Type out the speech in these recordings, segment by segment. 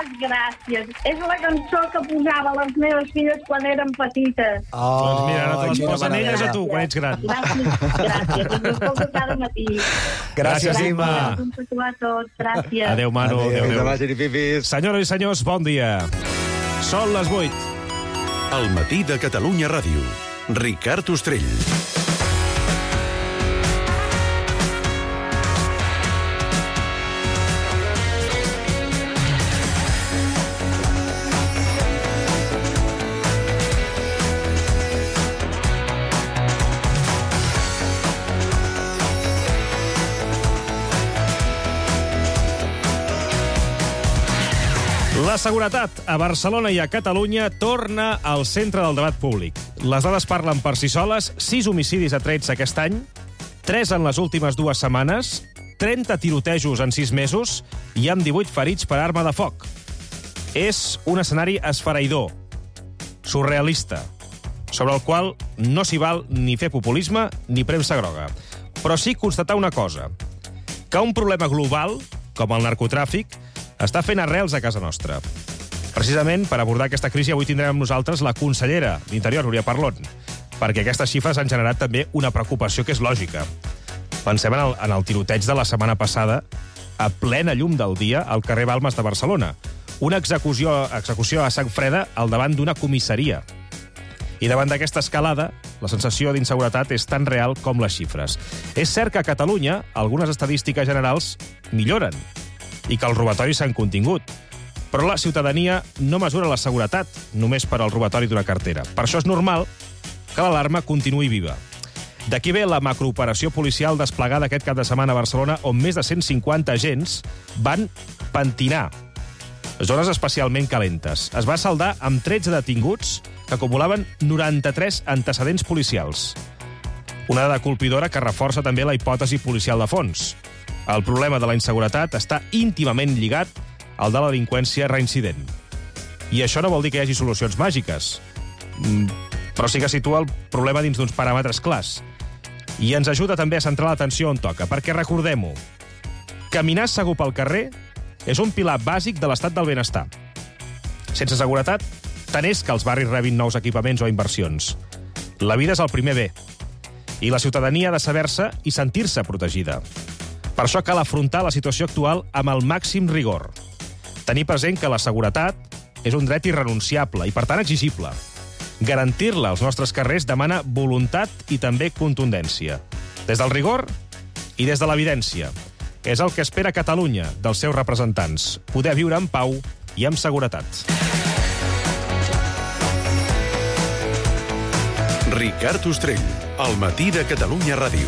moltes gràcies. És la cançó que posava les meves filles quan eren petites. Doncs mira, ara te les posen elles a tu, quan ets gran. Gràcies. Us escolto cada matí. Gràcies, Imma. Gràcies a tots. Gràcies. Adéu, Manu. Adéu. Senyores i senyors, bon dia. Són les 8. El matí de Catalunya Ràdio. Ricard Ostrell. La seguretat a Barcelona i a Catalunya torna al centre del debat públic. Les dades parlen per si soles, 6 homicidis atrets aquest any, 3 en les últimes 2 setmanes, 30 tirotejos en 6 mesos i amb 18 ferits per arma de foc. És un escenari esfereïdor, surrealista, sobre el qual no s'hi val ni fer populisme ni premsa groga. Però sí constatar una cosa, que un problema global, com el narcotràfic, està fent arrels a casa nostra. Precisament per abordar aquesta crisi avui tindrem amb nosaltres la consellera d'Interior, Núria Parlon, perquè aquestes xifres han generat també una preocupació que és lògica. Pensem en el tiroteig de la setmana passada, a plena llum del dia, al carrer Balmes de Barcelona. Una execució a sang freda al davant d'una comissaria. I davant d'aquesta escalada, la sensació d'inseguretat és tan real com les xifres. És cert que a Catalunya algunes estadístiques generals milloren, i que els robatoris s'han contingut. Però la ciutadania no mesura la seguretat només per al robatori d'una cartera. Per això és normal que l'alarma continuï viva. D'aquí ve la macrooperació policial desplegada aquest cap de setmana a Barcelona, on més de 150 agents van pentinar zones especialment calentes. Es va saldar amb 13 detinguts que acumulaven 93 antecedents policials. Una dada colpidora que reforça també la hipòtesi policial de fons. El problema de la inseguretat està íntimament lligat al de la delinqüència reincident. I això no vol dir que hi hagi solucions màgiques, però sí que situa el problema dins d'uns paràmetres clars. I ens ajuda també a centrar l'atenció on toca, perquè recordem-ho, caminar segur pel carrer és un pilar bàsic de l'estat del benestar. Sense seguretat, tant és que els barris rebin nous equipaments o inversions. La vida és el primer bé, i la ciutadania ha de saber-se i sentir-se protegida. Per això cal afrontar la situació actual amb el màxim rigor. Tenir present que la seguretat és un dret irrenunciable i, per tant, exigible. Garantir-la als nostres carrers demana voluntat i també contundència. Des del rigor i des de l'evidència. És el que espera Catalunya dels seus representants. Poder viure en pau i amb seguretat. Ricard Ostrell, al matí de Catalunya Ràdio.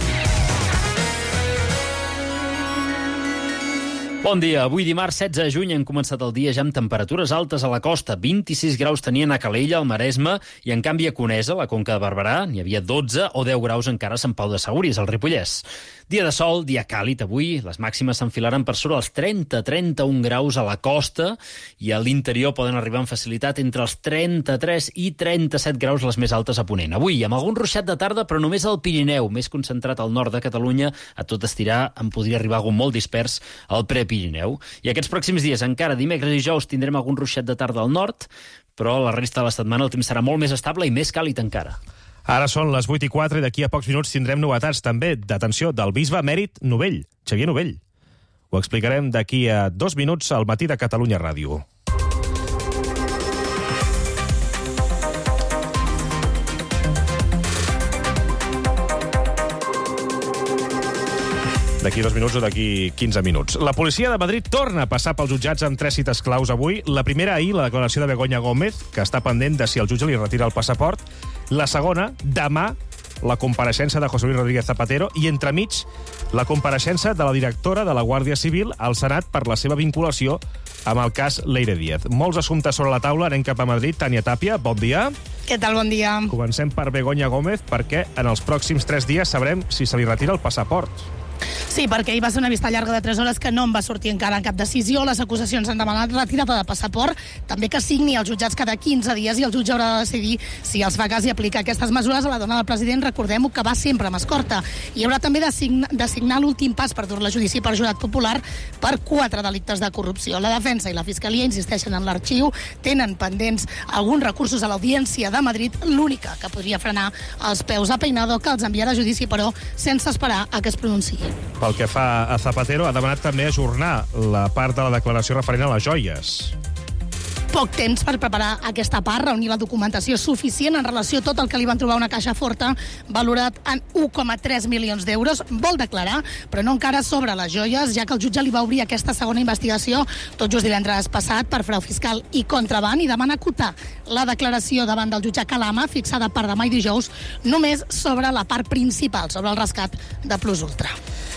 Bon dia. Avui dimarts 16 de juny hem començat el dia ja amb temperatures altes a la costa. 26 graus tenien a Calella, al Maresme, i en canvi a Conesa, la Conca de Barberà, n'hi havia 12 o 10 graus encara a Sant Pau de Segúries, al Ripollès. Dia de sol, dia càlid avui. Les màximes s'enfilaran per sobre els 30-31 graus a la costa i a l'interior poden arribar amb facilitat entre els 33 i 37 graus les més altes a Ponent. Avui, amb algun ruixat de tarda, però només al Pirineu, més concentrat al nord de Catalunya, a tot estirar en podria arribar algun molt dispers al Prepirineu. I aquests pròxims dies, encara dimecres i dijous, tindrem algun ruixat de tarda al nord, però la resta de la setmana el temps serà molt més estable i més càlid encara. Ara són les 8:04 i d'aquí a pocs minuts tindrem novetats també, d'atenció, del bisbe emèrit Novell, Xavier Novell. Ho explicarem d'aquí a 2 minuts al matí de Catalunya Ràdio. D'aquí 2 minuts o d'aquí 15 minuts. La policia de Madrid torna a passar pels jutjats amb 3 cites claus avui. La primera ahir, la declaració de Begoña Gómez, que està pendent de si el jutge li retira el passaport. La segona, demà, la compareixença de José Luis Rodríguez Zapatero i, entremig, la compareixença de la directora de la Guàrdia Civil al Senat per la seva vinculació amb el cas Leire Díez. Molts assumptes sobre la taula. Anem cap a Madrid. Tània Tàpia, bon dia. Què tal, bon dia. Comencem per Begoña Gómez, perquè en els pròxims 3 dies sabrem si se li retira el passaport. Sí, perquè ahir va ser una vista llarga de 3 hores que no en va sortir encara cap decisió. Les acusacions han demanat retirada de passaport, també que signi els jutjats cada 15 dies i el jutge haurà de decidir si els fa cas i aplica aquestes mesures. A la dona del president, recordem-ho, que va sempre amb escorta. Hi haurà també de signar l'últim pas per dur-la a judici per jurat popular per 4 delictes de corrupció. La defensa i la fiscalia insisteixen en l'arxiu, tenen pendents alguns recursos a l'Audiència de Madrid, l'única que podria frenar els peus a Peinado, que els enviarà a judici, però sense esperar a que es pronunciï. Pel que fa a Zapatero, ha demanat també ajornar la part de la declaració referent a les joies. Poc temps per preparar aquesta part, reunir la documentació suficient en relació a tot el que li van trobar una caixa forta valorat en 1,3 milions d'euros. Vol declarar, però no encara sobre les joies, ja que el jutge li va obrir aquesta segona investigació tot just divendres passat per frau fiscal i contraban, i demana acotar la declaració davant del jutge Calama, fixada per demà i dijous, només sobre la part principal, sobre el rescat de Plus Ultra.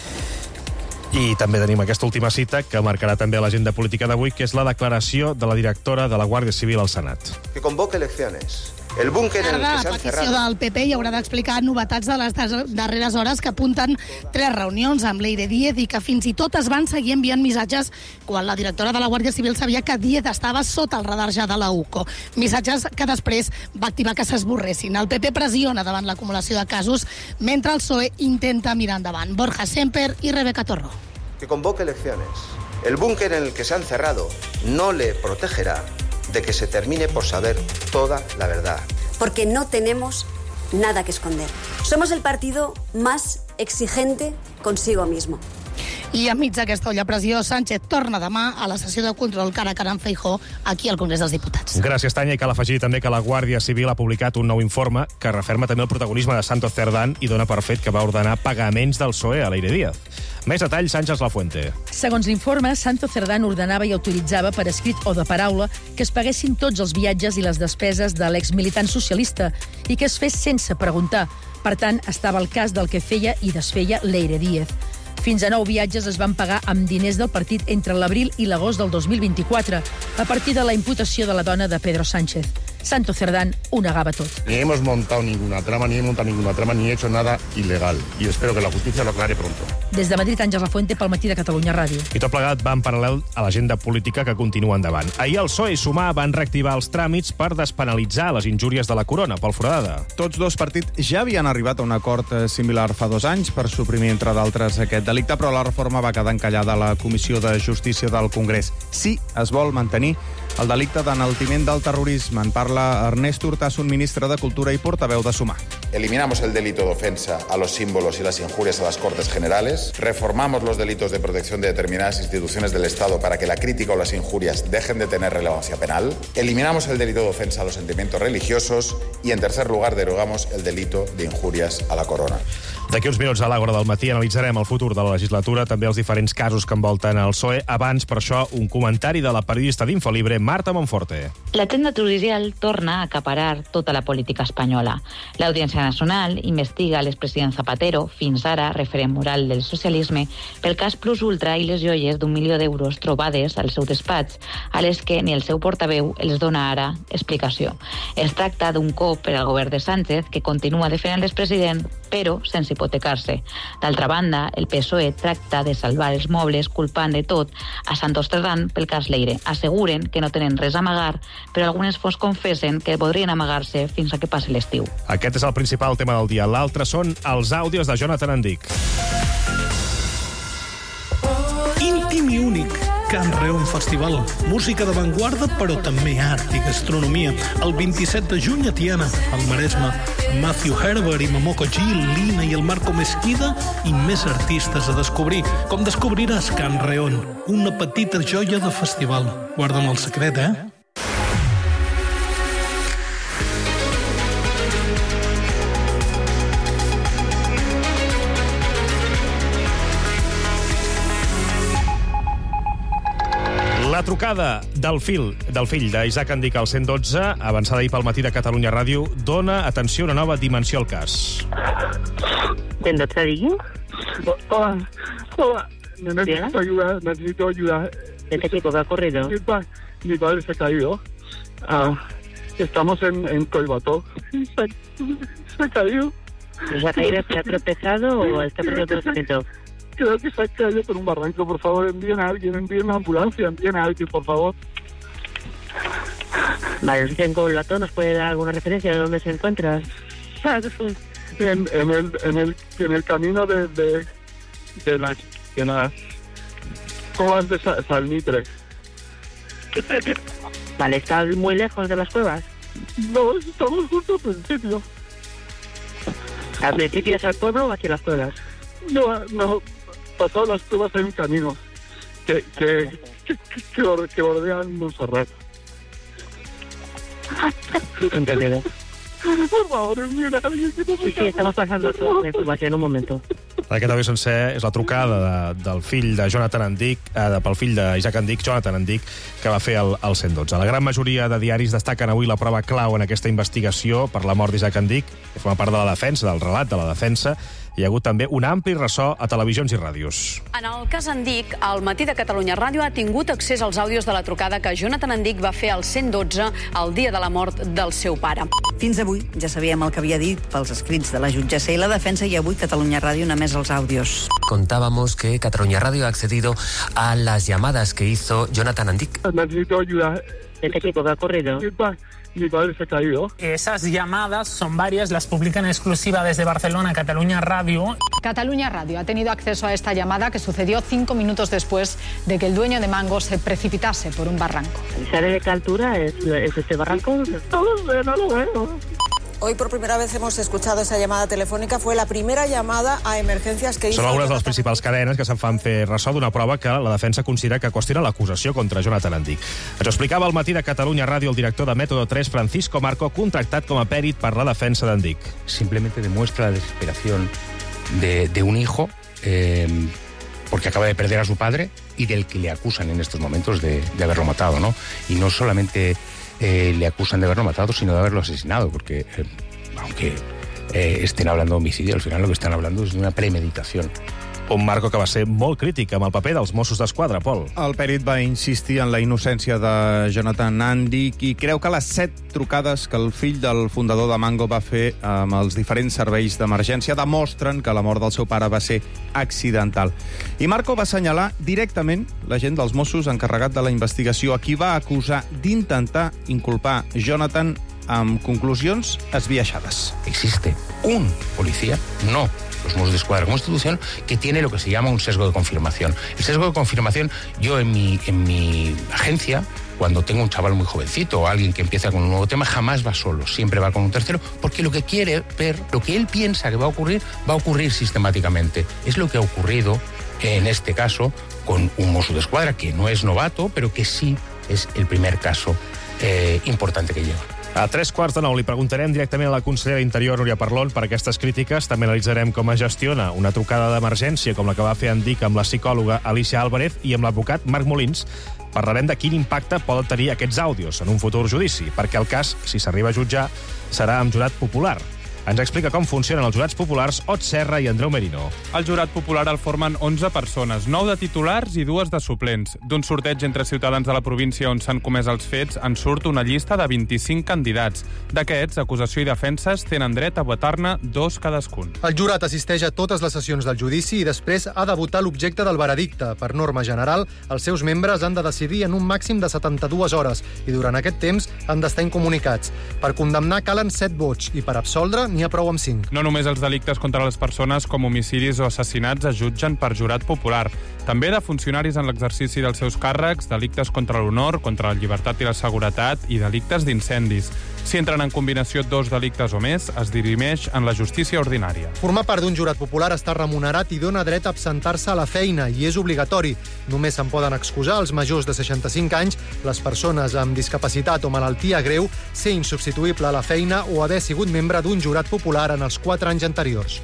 I també tenim aquesta última cita que marcarà també l'agenda política d'avui, que és la declaració de la directora de la Guàrdia Civil al Senat. Que convoque elecciones. El búnquer en el que se han cerrado. La petició del PP i haurà d'explicar novetats de les darreres hores que apunten 3 reunions amb Leire Díez i que fins i tot es van seguir enviant missatges quan la directora de la Guàrdia Civil sabia que Díez estava sota el radar ja de la UCO. Missatges que després va activar que s'esborressin. El PP pressiona davant l'acumulació de casos mentre el PSOE intenta mirar endavant. Borja Semper i Rebeca Torró. Que convoque elecciones. El búnquer en el que se han cerrado no le protegerá de que se termine por saber toda la verdad. Porque no tenemos nada que esconder. Somos el partido más exigente consigo mismo. I enmig d'aquesta olla pressió, Sánchez torna demà a la sessió de control cara a cara amb Feijóo aquí al Congrés dels Diputats. Gràcies, Tanya, i cal afegir també que la Guàrdia Civil ha publicat un nou informe que referma també el protagonisme de Santos Cerdán i dona per fet que va ordenar pagaments del PSOE a Leire Díez. Més detalls, Àngels Lafuente. Segons l'informe, Santos Cerdán ordenava i autoritzava per escrit o de paraula que es paguessin tots els viatges i les despeses de l'exmilitant socialista i que es fes sense preguntar. Per tant, estava al cas del que feia i desfeia Leire Díez. Fins a 9 viatges es van pagar amb diners del partit entre l'abril i l'agost del 2024, a partir de la imputació de la dona de Pedro Sánchez. Santos Cerdán ho negava tot. Ni hemos montado ninguna trama, ni he hecho nada ilegal. Y espero que la justicia lo aclare pronto. Des de Madrid, Àngels Lafuente, pel Matí de Catalunya Ràdio. I tot plegat va en paral·lel a l'agenda política que continua endavant. Ahir el PSOE i Sumar van reactivar els tràmits per despenalitzar les injúries de la corona pel Foradada. Tots dos partits ja havien arribat a un acord similar fa 2 anys per suprimir, entre d'altres, aquest delicte, però la reforma va quedar encallada a la Comissió de Justícia del Congrés. Sí, es vol mantenir el delicte d'enaltiment del terrorisme. En parla Ernest Urtasun, ministre de Cultura i portaveu de Sumar. Eliminamos el delito de ofensa a los símbolos y las injurias a las Cortes Generales. Reformamos los delitos de protección de determinadas instituciones del Estado para que la crítica o las injurias dejen de tener relevancia penal. Eliminamos el delito de ofensa a los sentimientos religiosos. Y, en tercer lugar, derogamos el delito de injurias a la corona. D'aquí uns minuts a l'Àgora del matí analitzarem el futur de la legislatura, també els diferents casos que envolten el PSOE. Abans, per això, un comentari de la periodista d'Infolibre, Marta Monforte. L'agenda judicial torna a acaparar tota la política espanyola. L'Audiència Nacional investiga l'expresident Zapatero, fins ara referent moral del socialisme, pel cas Plus Ultra i les joies d'1 milió d'euros trobades al seu despatx, a les que ni el seu portaveu els dona ara explicació. Es tracta d'un cop per al govern de Sánchez, que continua defendent l'expresident, però sense hipotecar-se. D'altra banda, el PSOE tracta de salvar els mobles culpant de tot a Santos Cerdán pel cas Leire. Asseguren que no tenen res a amagar, però algunes fonts confessen que podrien amagar-se fins a que passi l'estiu. Aquest és el principal tema del dia. L'altre són els àudios de Jonathan Andic. Íntim i únic. Can Reon Festival. Música d'avantguarda, però també art i gastronomia. El 27 de juny a Tiana, al Maresme. Matthew Herbert i Momoko Gil, Lina i el Marco Mesquida i més artistes a descobrir. Com descobriràs Can Reon, una petita joia de festival. Guarda'm el secret, La trucada del fill d'Isaac Andic al 112, avançada ahir pel Matí de Catalunya Ràdio, dona, atenció, una nova dimensió al cas. ¿112 digui? Hola. Necesito ayuda. ¿Este chico que ha corrido? Mi padre se ha caído. Estamos en Colbató. Se ha caído. ¿Se ha caído, se ha tropezado o está perdiendo tratamiento? creo que se ha caído por un barranco. Por favor, envíen a alguien, envíen una ambulancia, envíen a alguien, por favor. Vale, si con Lato, ¿nos puede dar alguna referencia de dónde se encuentra? En el camino de las cuevas de Salnitre. Vale, ¿está muy lejos de las cuevas? No, estamos justo al principio. ¿Al principio es al pueblo o hacia las cuevas? No, pasado las cuevas hay un camino que bordean Montserrat. Entendido. Por favor, mira, alguien que no... Sí, estamos pasando toda la información en un momento. Aquest àudio sencer és la trucada del fill de Jonathan Endic, pel fill d'Isaac Endic, Jonathan Endic, que va fer el 112. La gran majoria de diaris destaquen avui la prova clau en aquesta investigació per la mort d'Isaac Endic, que forma part de la defensa, del relat de la defensa. Hi ha hagut també un ampli ressò a televisions i ràdios. En el cas Endic, el Matí de Catalunya Ràdio ha tingut accés als àudios de la trucada que Jonathan Endic va fer al 112 el dia de la mort del seu pare. Fins avui ja sabíem el que havia dit pels escrits de la jutgessa i la defensa, i avui Catalunya Ràdio n'ha emès els àudios. Contábamos que Catalunya Ràdio ha accedido a las llamadas que hizo Jonathan Endic. Necesito ayuda. ¿De qué tipo? ¿Qué ha ocurrido? Mi padre se ha caído. Esas llamadas son varias, las publica en exclusiva desde Barcelona Cataluña Radio. Cataluña Radio ha tenido acceso a esta llamada que sucedió 5 minutos después de que el dueño de Mango se precipitase por un barranco. ¿Sabe de qué altura es este barranco? No lo sé, no lo veo. Hoy por primera vez hemos escuchado esa llamada telefónica. Fue la primera llamada a emergencias que hizo... Són algunes de les principals cadenes que se'n fan fer ressò d'una prova que la defensa considera que qüestiona l'acusació contra Jonathan Endic. Ens ho explicava al Matí de Catalunya Ràdio el director de Método 3, Francisco Marco, contractat com a pèrit per la defensa d'Endic. Simplemente demuestra la desesperación de un hijo porque acaba de perder a su padre y del que le acusan en estos momentos de haberlo matado, ¿no? Y no solamente le acusan de haberlo matado, sino de haberlo asesinado, porque aunque estén hablando de homicidio, al final lo que están hablando es de una premeditación. Un Marco que va ser molt crític amb el paper dels Mossos d'Esquadra, Pol. El pèrit va insistir en la innocència de Jonathan Endic i creu que les 7 trucades que el fill del fundador de Mango va fer amb els diferents serveis d'emergència demostren que la mort del seu pare va ser accidental. I Marco va assenyalar directament l'agent dels Mossos encarregat de la investigació, a qui va acusar d'intentar inculpar Jonathan amb conclusions esbiaixades. Existe un policía, no los Mossos d'Esquadra como institución, que tiene lo que se llama un sesgo de confirmación. El sesgo de confirmación, yo en mi agencia, cuando tengo un chaval muy jovencito o alguien que empieza con un nuevo tema, jamás va solo, siempre va con un tercero, porque lo que quiere ver, lo que él piensa que va a ocurrir sistemáticamente. Es lo que ha ocurrido en este caso con un Mosso d'Esquadra, que no es novato, pero que sí es el primer caso importante que lleva. A 3:15 li preguntarem directament a la consellera d'Interior, Núria Parlon, per aquestes crítiques. També analitzarem com es gestiona una trucada d'emergència com la que va fer Endic amb la psicòloga Alicia Álvarez i amb l'advocat Marc Molins. Parlarem de quin impacte poden tenir aquests àudios en un futur judici, perquè el cas, si s'arriba a jutjar, serà amb jurat popular. Ens explica com funcionen els jurats populars Ot Serra i Andreu Merino. El jurat popular el formen 11 persones, 9 de titulars i 2 de suplents. D'un sorteig entre ciutadans de la província on s'han comès els fets, en surt una llista de 25 candidats. D'aquests, acusació i defenses tenen dret a votar-ne 2 cadascun. El jurat assisteix a totes les sessions del judici i després ha de votar l'objecte del veredicte. Per norma general, els seus membres han de decidir en un màxim de 72 hores i durant aquest temps han d'estar incomunicats. Per condemnar calen 7 vots i per absoldre n'hi ha prou amb 5. No només els delictes contra les persones com homicidis o assassinats es jutgen per jurat popular. També de funcionaris en l'exercici dels seus càrrecs, delictes contra l'honor, contra la llibertat i la seguretat i delictes d'incendis. Si entren en combinació 2 delictes o més, es dirimeix en la justícia ordinària. Formar part d'un jurat popular està remunerat i dona dret a absentar-se a la feina i és obligatori. Només se'n poden excusar els majors de 65 anys, les persones amb discapacitat o malaltia greu, ser insubstituïble a la feina o haver sigut membre d'un jurat popular en els 4 anys anteriors.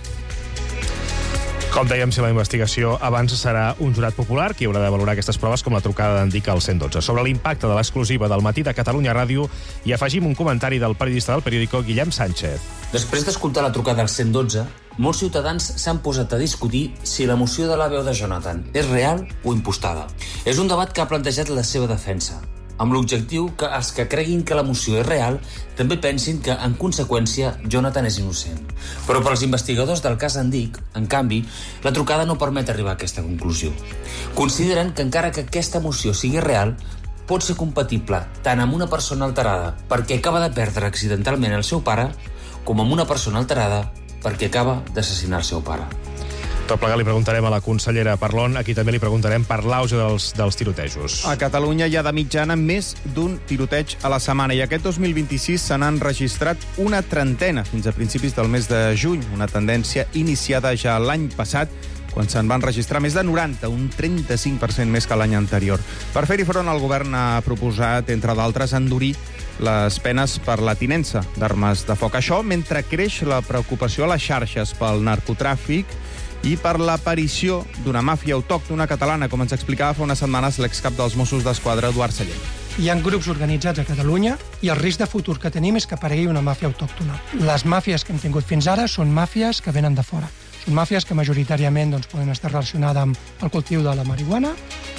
Com dèiem, si la investigació avança serà un jurat popular qui haurà de valorar aquestes proves com la trucada d'Endic al 112. Sobre l'impacte de l'exclusiva del Matí de Catalunya Ràdio hi afegim un comentari del periodista del periòdico Guillem Sánchez. Després d'escoltar la trucada al 112, molts ciutadans s'han posat a discutir si l'emoció de la veu de Jonathan és real o impostada. És un debat que ha plantejat la seva defensa. amb l'objectiu que els que creguin que la moció és real també pensin que, en conseqüència, Jonathan és innocent. Però per als investigadors del cas Andic, en canvi, la trucada no permet arribar a aquesta conclusió. Consideren que encara que aquesta moció sigui real, pot ser compatible tant amb una persona alterada perquè acaba de perdre accidentalment el seu pare com amb una persona alterada perquè acaba d'assassinar el seu pare. Tot plegat li preguntarem a la consellera Parlon, a qui també li preguntarem per l'auge dels tirotejos. A Catalunya hi ha de mitjana més d'un tiroteig a la setmana i aquest 2026 se n'han registrat una trentena fins a principis del mes de juny, una tendència iniciada ja l'any passat, quan se'n van registrar més de 90, un 35% més que l'any anterior. Per fer-hi front, el govern ha proposat, entre d'altres, endurir les penes per la tinença d'armes de foc. Això mentre creix la preocupació a les xarxes pel narcotràfic i per l'aparició d'una màfia autòctona catalana, com ens explicava fa unes setmanes l'excap dels Mossos d'Esquadra, Eduard Sallent. Hi ha grups organitzats a Catalunya i el risc de futur que tenim és que aparegui una màfia autòctona. Les màfies que hem tingut fins ara són màfies que venen de fora. Són màfies que majoritàriament poden estar relacionades amb el cultiu de la marihuana.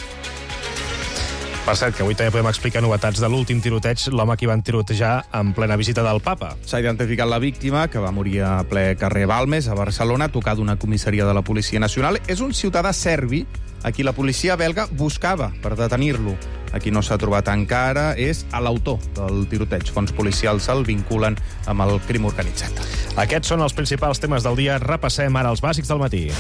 Per cert, que avui també podem explicar novetats de l'últim tiroteig, l'home que van tirotejar en plena visita del papa. S'ha identificat la víctima, que va morir a ple carrer Balmes, a Barcelona, a tocar d'una comissaria de la Policia Nacional. És un ciutadà serbi a qui la policia belga buscava per detenir-lo. A qui no s'ha trobat encara és a l'autor del tiroteig. Fons policials el vinculen amb el crim organitzat. Aquests són els principals temes del dia. Repassem ara els bàsics del matí.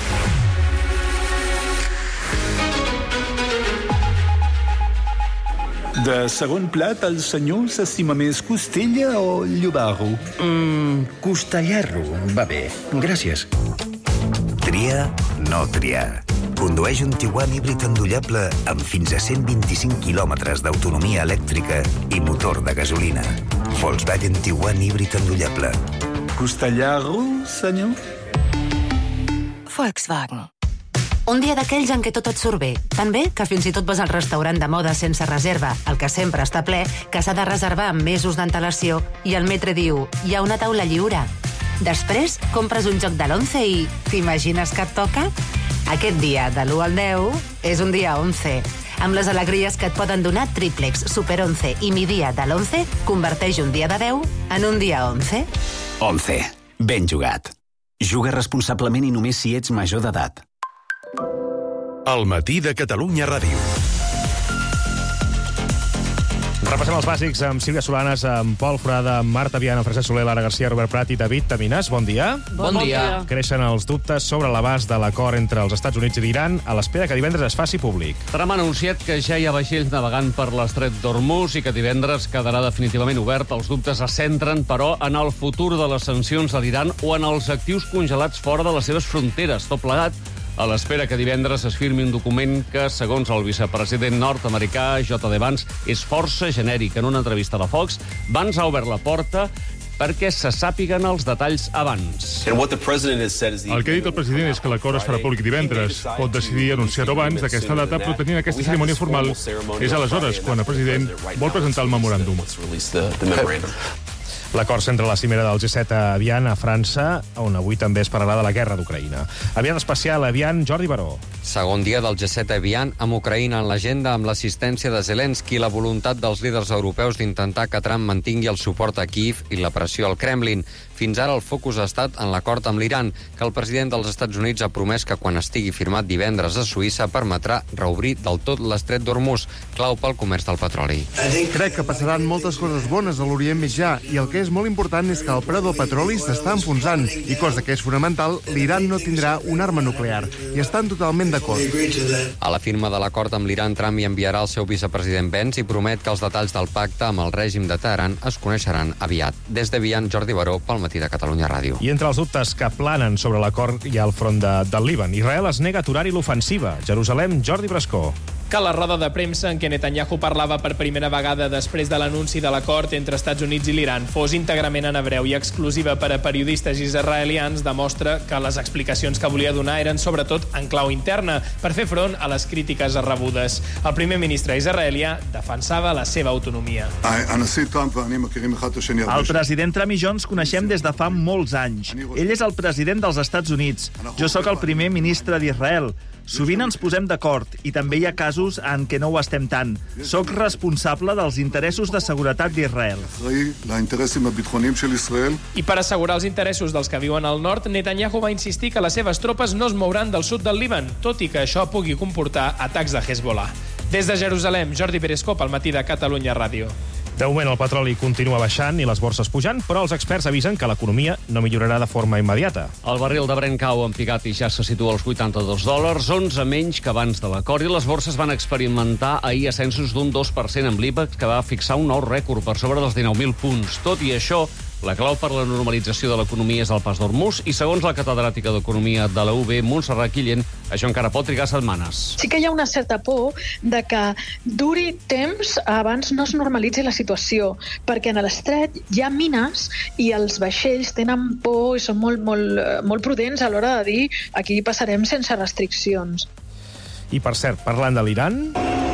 De segon plat, el senyor s'estima més costella o llobarro? Costellarro, va bé. Gràcies. Triar, no triar. Condueix un Tiguan híbrid endollable amb fins a 125 quilòmetres d'autonomia elèctrica i motor de gasolina. Volkswagen Tiguan híbrid endollable. Costellarro, senyor? Volkswagen. Un dia d'aquells en què tot et surt bé. Tan bé que fins i tot vas al restaurant de moda sense reserva, el que sempre està ple, que s'ha de reservar amb mesos d'antelació, i el metre diu, hi ha una taula lliure. Després, compres un joc de l'11 i t'imagines que et toca? Aquest dia, de l'1 al 10, és un dia 11. Amb les alegries que et poden donar Triplex, Super 11 i Mi Dia de l'11, converteix un dia de 10 en un dia 11. 11. Ben jugat. Juga responsablement i només si ets major d'edat. El matí de Catalunya Ràdio. Repassem els bàsics amb Sílvia Solanes, amb Pol Forada, amb Marta Viana, amb Francesc Soler, Lara García, Robert Prat i David Taminàs. Bon dia. Bon dia. Creixen els dubtes sobre l'abast de l'acord entre els Estats Units i l'Iran a l'espera que divendres es faci públic. Trump ha anunciat que ja hi ha vaixells navegant per l'estret d'Hormuz i que divendres quedarà definitivament obert. Els dubtes es centren, però, en el futur de les sancions a l'Iran o en els actius congelats fora de les seves fronteres. Tot plegat a l'espera que divendres es firmi un document que, segons el vicepresident nord-americà J.D. Vance, és força genèric. En una entrevista de Fox, Vance ha obert la porta perquè se sàpiguen els detalls abans. El que ha dit el president és que l'acord es farà públic divendres. Pot decidir anunciar-ho abans d'aquesta data, però tenint aquesta cerimònia formal és aleshores quan el president vol presentar el memoràndum. L'acord centra la cimera del G7 a Evian, a França, on avui també es parlarà de la guerra d'Ucraïna. Enviat especial a Evian, Jordi Baró. Segon dia del G7 a Evian, amb Ucraïna en l'agenda, amb l'assistència de Zelensky, la voluntat dels líders europeus d'intentar que Trump mantingui el suport a Kyiv i la pressió al Kremlin. Fins ara el focus ha estat en l'acord amb l'Iran, que el president dels Estats Units ha promès que quan estigui firmat divendres a Suïssa permetrà reobrir del tot l'estret d'Hormuz, clau pel comerç del petroli. Crec que passaran moltes coses bones a l'Orient Mitjà i el que és molt important és que el preu del petroli s'està enfonsant i, cosa que és fonamental, l'Iran no tindrà una arma nuclear. I estan totalment d'acord. A la firma de l'acord amb l'Iran, Trump hi enviarà el seu vicepresident Pence i promet que els detalls del pacte amb el règim de Teheran es coneixeran aviat. Des d'Evian, Jordi Baró, pel matí de Catalunya Ràdio. I entre els dubtes que planen sobre l'acord hi ha el front del Líban. Israel es nega a aturar-hi l'ofensiva. Jerusalem, Jordi Brascó. Que la roda de premsa en què Netanyahu parlava per primera vegada després de l'anunci de l'acord entre Estats Units i l'Iran fos íntegrament en hebreu i exclusiva per a periodistes israelians demostra que les explicacions que volia donar eren sobretot en clau interna per fer front a les crítiques rebudes. El primer ministre israelià defensava la seva autonomia. El president Trump i jo ens coneixem des de fa molts anys. Ell és el president dels Estats Units. Jo sóc el primer ministre d'Israel. Sovint ens posem d'acord i també hi ha casos en què no ho estem tant. Soc responsable dels interessos de seguretat d'Israel. I per assegurar els interessos dels que viuen al nord, Netanyahu va insistir que les seves tropes no es mouran del sud del Líban, tot i que això pugui comportar atacs de Hezbollah. Des de Jerusalem, Jordi Perescop, al Matí de Catalunya Ràdio. De moment el petroli continua baixant i les borses pujant, però els experts avisen que l'economia no millorarà de forma immediata. El barril de Brent cau en picat i ja se situa als $82, 11 menys que abans de l'acord, i les borses van experimentar ahir ascensos d'un 2% amb l'IBEX, que va fixar un nou rècord per sobre dels 19.000 punts. Tot i això, la clau per la normalització de l'economia és el pas d'Hormuz i, segons la catedràtica d'Economia de la UB, Montserrat Quillén, això encara pot trigar setmanes. Sí que hi ha una certa por de que duri temps abans no es normalitzi la situació, perquè en l'estret hi ha mines i els vaixells tenen por i són molt prudents a l'hora de dir aquí passarem sense restriccions. I, per cert, parlant de l'Iran,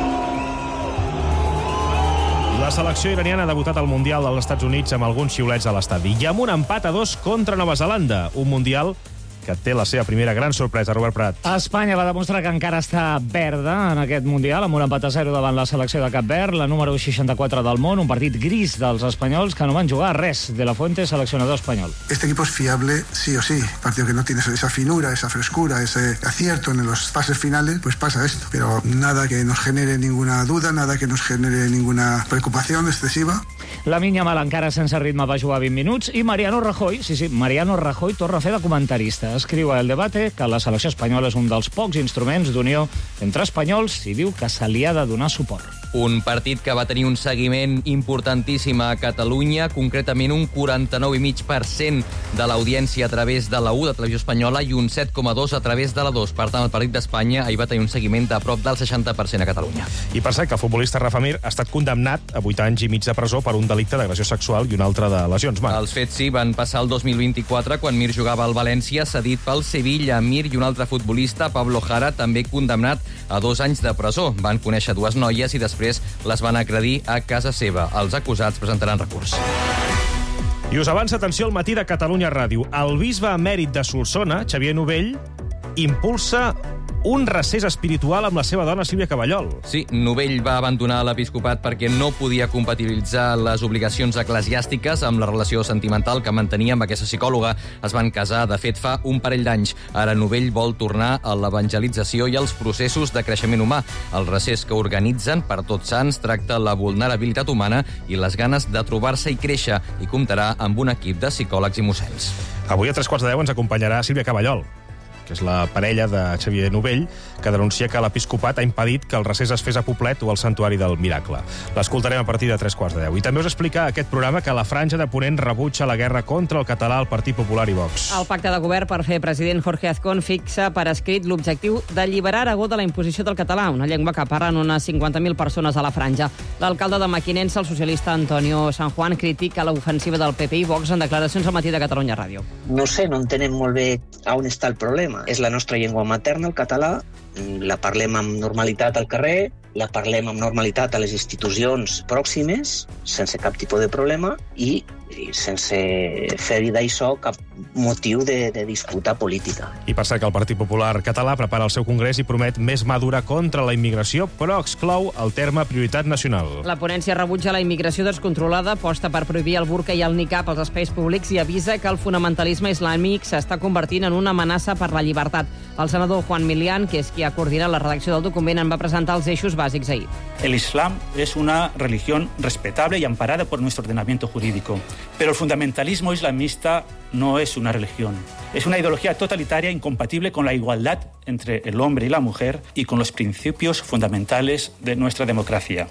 la selecció iraniana ha debutat al Mundial dels Estats Units amb alguns xiulets a l'estadi i amb un empat a 2 contra Nova Zelanda, un Mundial que té la seva primera gran sorpresa, Robert Prat. Espanya va demostrar que encara està verda en aquest Mundial, amb un empat a 0 davant la selecció de Cap Verd, la número 64 del món, un partit gris dels espanyols que no van jugar res. De la Fuente, seleccionador espanyol. Este equipo es fiable sí o sí. Partido que no tiene esa finura, esa frescura, ese acierto en los pases finales, pues pasa esto. Pero nada que nos genere ninguna duda, nada que nos genere ninguna preocupación excesiva. La Minya Mal encara sense ritme va jugar 20 minuts i Mariano Rajoy, Mariano Rajoy torna a fer de comentarista. Escriu a El Debate que la selecció espanyola és un dels pocs instruments d'unió entre espanyols i diu que se li ha de donar suport. Un partit que va tenir un seguiment importantíssim a Catalunya, concretament un 49,5% de l'audiència a través de la 1 de Televisió Espanyola i un 7,2% a través de la 2. Per tant, el partit d'Espanya ahir va tenir un seguiment de prop del 60% a Catalunya. I per cert, que el futbolista Rafa Mir ha estat condemnat a 8 anys i mig de presó per un delicte d'agressió sexual i un altre de lesions. Els fets, sí, van passar el 2024, quan Mir jugava al València, cedit pel Sevilla. Mir i un altre futbolista, Pablo Jara, també condemnat a 2 anys de presó. Van conèixer 2 noies i després les van agredir a casa seva. Els acusats presentaran recurs. I us avança, atenció, al Matí de Catalunya Ràdio. El bisbe emèrit de Solsona, Xavier Novell, impulsa un recés espiritual amb la seva dona Sílvia Caballol. Sí, Novell va abandonar l'episcopat perquè no podia compatibilitzar les obligacions eclesiàstiques amb la relació sentimental que mantenia amb aquesta psicòloga. Es van casar, de fet, fa un parell d'anys. Ara Novell vol tornar a l'evangelització i als processos de creixement humà. El recés que organitzen per Tots Sants tracta la vulnerabilitat humana i les ganes de trobar-se i créixer, i comptarà amb un equip de psicòlegs i mossens. Avui a 3:15 ens acompanyarà Sílvia Caballol, que és la parella de Xavier Novell, que denuncia que l'episcopat ha impedit que el recés es fes a Poblet o al Santuari del Miracle. L'escoltarem a partir de 3:15. I també us explica aquest programa que la Franja de Ponent rebutja la guerra contra el català al Partit Popular i Vox. El pacte de govern per fer president Jorge Azcón fixa per escrit l'objectiu d'alliberar Aragó de la imposició del català, una llengua que parlen unes 50.000 persones a la Franja. L'alcalde de Mequinensa, el socialista Antonio San Juan, critica l'ofensiva del PP i Vox en declaracions al Matí de Catalunya Ràdio. No sé, no entenem molt bé on està el problema. És la nostra llengua materna, el català, la parlem amb normalitat al carrer, la parlem amb normalitat a les institucions pròximes, sense cap tipus de problema, i sense fer d'això cap motiu de disputa política. I per cert que el Partit Popular català prepara el seu congrés i promet més mà dura contra la immigració, però exclou el terme prioritat nacional. La ponència rebutja la immigració descontrolada, aposta per prohibir el burca i el niqab als espais públics i avisa que el fonamentalisme islàmic s'està convertint en una amenaça per la llibertat. El senador Juan Milián, que és qui ha coordinat la redacció del document, en va presentar els eixos bàsics ahir. El Islam es una religión respetable y amparada por nuestro ordenamiento jurídico. Pero el fundamentalismo islamista no es una religión. Es una ideología totalitaria incompatible con la igualdad entre el hombre y la mujer y con los principios fundamentales de nuestra democracia.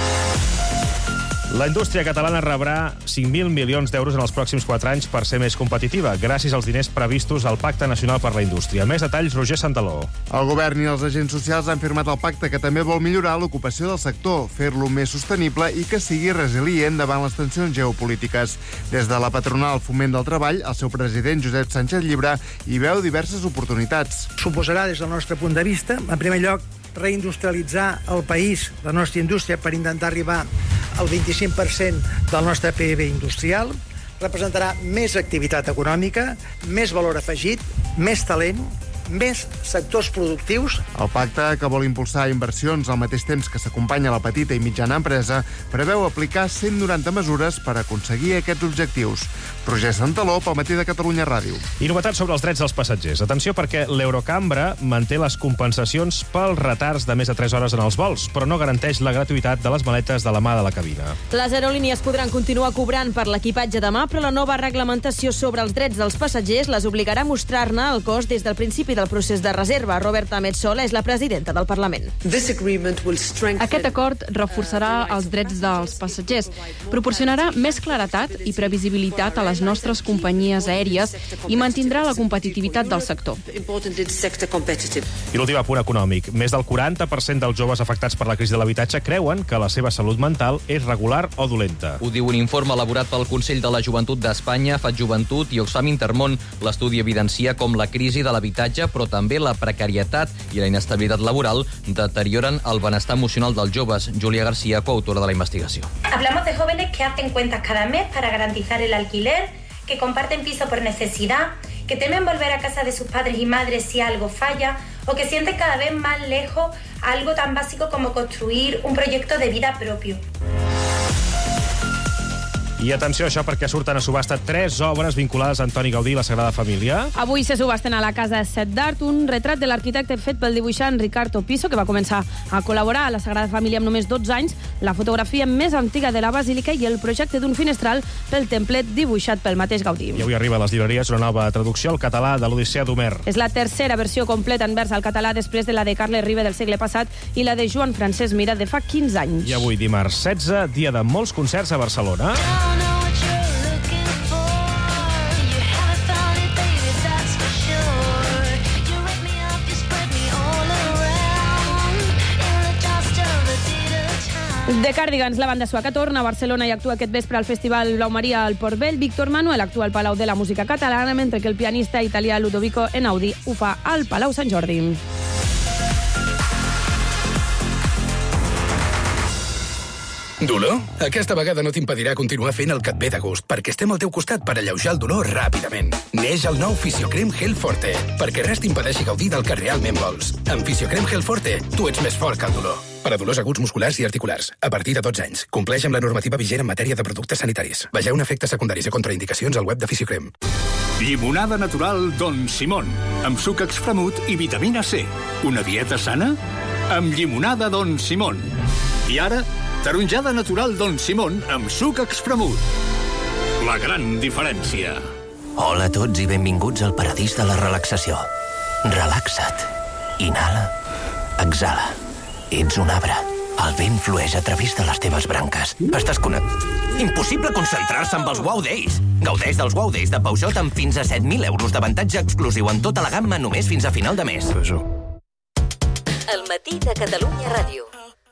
La indústria catalana rebrà 5.000 milions d'euros en els pròxims 4 anys per ser més competitiva, gràcies als diners previstos al Pacte Nacional per la Indústria. Més detalls, Roger Santaló. El govern i els agents socials han firmat el pacte, que també vol millorar l'ocupació del sector, fer-lo més sostenible i que sigui resilient davant les tensions geopolítiques. Des de la patronal Foment del Treball, el seu president, Josep Sánchez Llibre, hi veu diverses oportunitats. Suposarà, des del nostre punt de vista, en primer lloc, reindustrialitzar el país, la nostra indústria, per intentar arribar al 25% del nostre PIB industrial. Representarà més activitat econòmica, més valor afegit, més talent, més sectors productius. El pacte, que vol impulsar inversions al mateix temps que s'acompanya la petita i mitjana empresa, preveu aplicar 190 mesures per aconseguir aquests objectius. Roger Santaló, pel Matí de Catalunya Ràdio. I novetats sobre els drets dels passatgers. Atenció, perquè l'Eurocambra manté les compensacions pels retards de més de 3 hores en els vols, però no garanteix la gratuïtat de les maletes de la mà de la cabina. Les aerolínies podran continuar cobrant per l'equipatge demà, però la nova reglamentació sobre els drets dels passatgers les obligarà a mostrar-ne el cost des del principi del procés de reserva. Roberta Metsola és la presidenta del Parlament. Aquest acord reforçarà els drets dels passatgers, proporcionarà més claretat i previsibilitat a les nostres companyies aèries i mantindrà la competitivitat del sector. I l'últim apunt econòmic. Més del 40% dels joves afectats per la crisi de l'habitatge creuen que la seva salut mental és regular o dolenta. Ho diu un informe elaborat pel Consell de la Joventut d'Espanya, FAT Joventut i Oxfam Intermón. L'estudi evidencia com la crisi de l'habitatge, però també la precarietat i la inestabilitat laboral deterioren el benestar emocional dels joves. Júlia García, coautora de la investigació. Hablamos de jóvenes que hacen cuentas cada mes para garantizar el alquiler, que comparten piso por necesidad, que temen volver a casa de sus padres y madres si algo falla, o que sienten cada vez más lejos algo tan básico como construir un proyecto de vida propio. I atenció a això, perquè surten a subhasta 3 obres vinculades a Antoni Gaudí i la Sagrada Família. Avui se subhasten a la Casa Set d'Art un retrat de l'arquitecte fet pel dibuixant Ricardo Piso, que va començar a col·laborar a la Sagrada Família amb només 12 anys, la fotografia més antiga de la Basílica i el projecte d'un finestral pel templet dibuixat pel mateix Gaudí. I avui arriba a les llibreries una nova traducció al català de l'Odissea d'Homer. És la tercera versió completa en vers al català després de la de Carles Riba del segle passat i la de Joan Francesc Mira de fa 15 anys. I avui, dimarts 16, dia de molts concerts a Barcelona. The Cardigans, la banda sueca, torna a Barcelona i actua aquest vespre al Festival Blau Maria al Port Vell. Víctor Manuel actua al Palau de la Música Catalana, mentre que el pianista italià Ludovico Einaudi ho fa al Palau Sant Jordi. Dolor? Aquesta vegada no t'impedirà continuar fent el que et ve de gust, perquè estem al teu costat per alleujar el dolor ràpidament. Neix el nou Fisiocrem Gel Forte, perquè res t'impedeixi gaudir del que realment vols. Amb Fisiocrem Gel Forte, tu ets més fort que el dolor. Per a dolors aguts musculars i articulars, a partir de 12 anys. Compleix amb la normativa vigent en matèria de productes sanitaris. Vegeu efectes secundaris i contraindicacions al web de Fisiocrem. Llimonada natural Don Simón, amb suc expremut i vitamina C. Una dieta sana? Amb llimonada Don Simón. I ara, taronjada natural Don Simón amb suc expremut. La gran diferència. Hola a tots i benvinguts al paradís de la relaxació. Relaxa't. Inhala. Exhala. Ets un arbre. El vent flueix a través de les teves branques. Estàs Impossible concentrar-se amb els Wow Days. Gaudeix dels Wow Days de Peugeot amb fins a 7.000 euros d'avantatge exclusiu en tota la gamma només fins a final de mes. El matí de Catalunya Ràdio.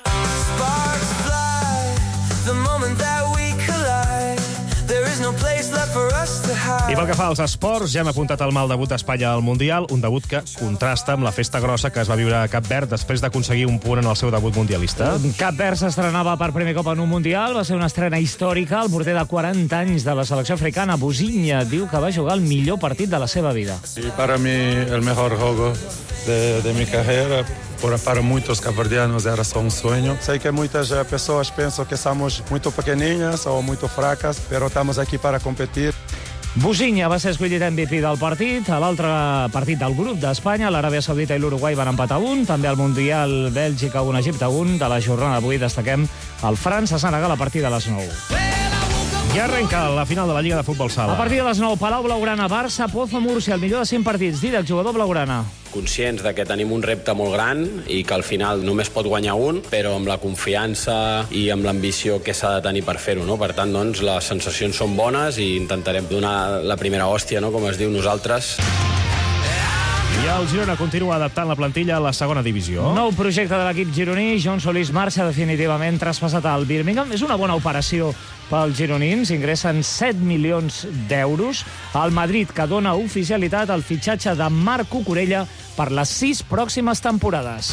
I pel que fa als esports, ja hem apuntat el mal debut d'Espanya al Mundial, un debut que contrasta amb la festa grossa que es va viure a Cap Verd després d'aconseguir un punt en el seu debut mundialista. Cap Verd s'estrenava per primer cop en un Mundial, va ser una estrena històrica. El porter de 40 anys de la selecció africana, Buzinha, diu que va jugar el millor partit de la seva vida. Y para mí el mejor juego de mi carrera. Para muitos caverdianos era só um sonho. Sei que muitas pessoas pensam que somos muito pequeninas ou muito fracas, pero estamos aquí para competir. Buzinha va ser escollit MVP del partit. A l'altre partit del grup d'Espanya, l'Aràbia Saudita i l'Uruguai van empatar 1. També al Mundial, Bèlgica 1, Egipte 1. De la jornada d'avui destaquem el França-Senegal a partir de les 9. Ja arrenca la final de la Lliga de Futbol Sala. A partir de les 9, Palau Blaugrana, Barça, Pozo, Múrcia, el millor de 100 partits. Didac, jugador blaugrana. Conscients de que tenim un repte molt gran i que al final només pot guanyar un, però amb la confiança i amb l'ambició que s'ha de tenir per fer-ho, no? Per tant, doncs, les sensacions són bones i intentarem donar la primera hòstia, no? Com es diu nosaltres. I el Girona continua adaptant la plantilla a la segona divisió. Nou projecte de l'equip gironí. John Solís marxa definitivament traspassat al Birmingham. És una bona operació pels gironins. Ingressen 7 milions d'euros. El Madrid, que dona oficialitat al fitxatge de Marc Cucurella per les 6 pròximes temporades.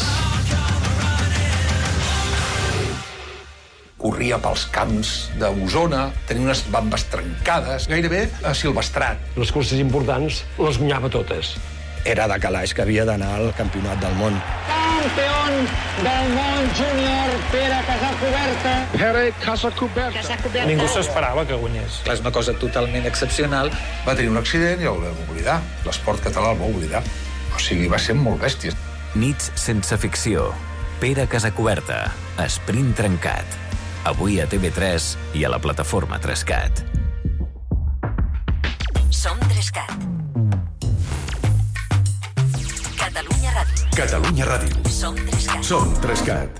Corria pels camps d'Osona, tenia unes bambes trencades, gairebé asilvestrat. Les curses importants les guanyava totes. era de calaix que havia d'anar al Campionat del Món. Campió del món júnior, Pere Casacuberta. Pere Casacuberta. Ningú s'esperava que guanyés. És una cosa totalment excepcional. Va tenir un accident i el vam oblidar. L'esport català el va oblidar. O sigui, va ser molt bèstia. Nits sense ficció. Pere Casacuberta. Sprint trencat. Avui a TV3 i a la plataforma 3CAT. Som 3CAT. Catalunya Ràdio. Catalunya Ràdio. Som 3CAT. Som 3CAT.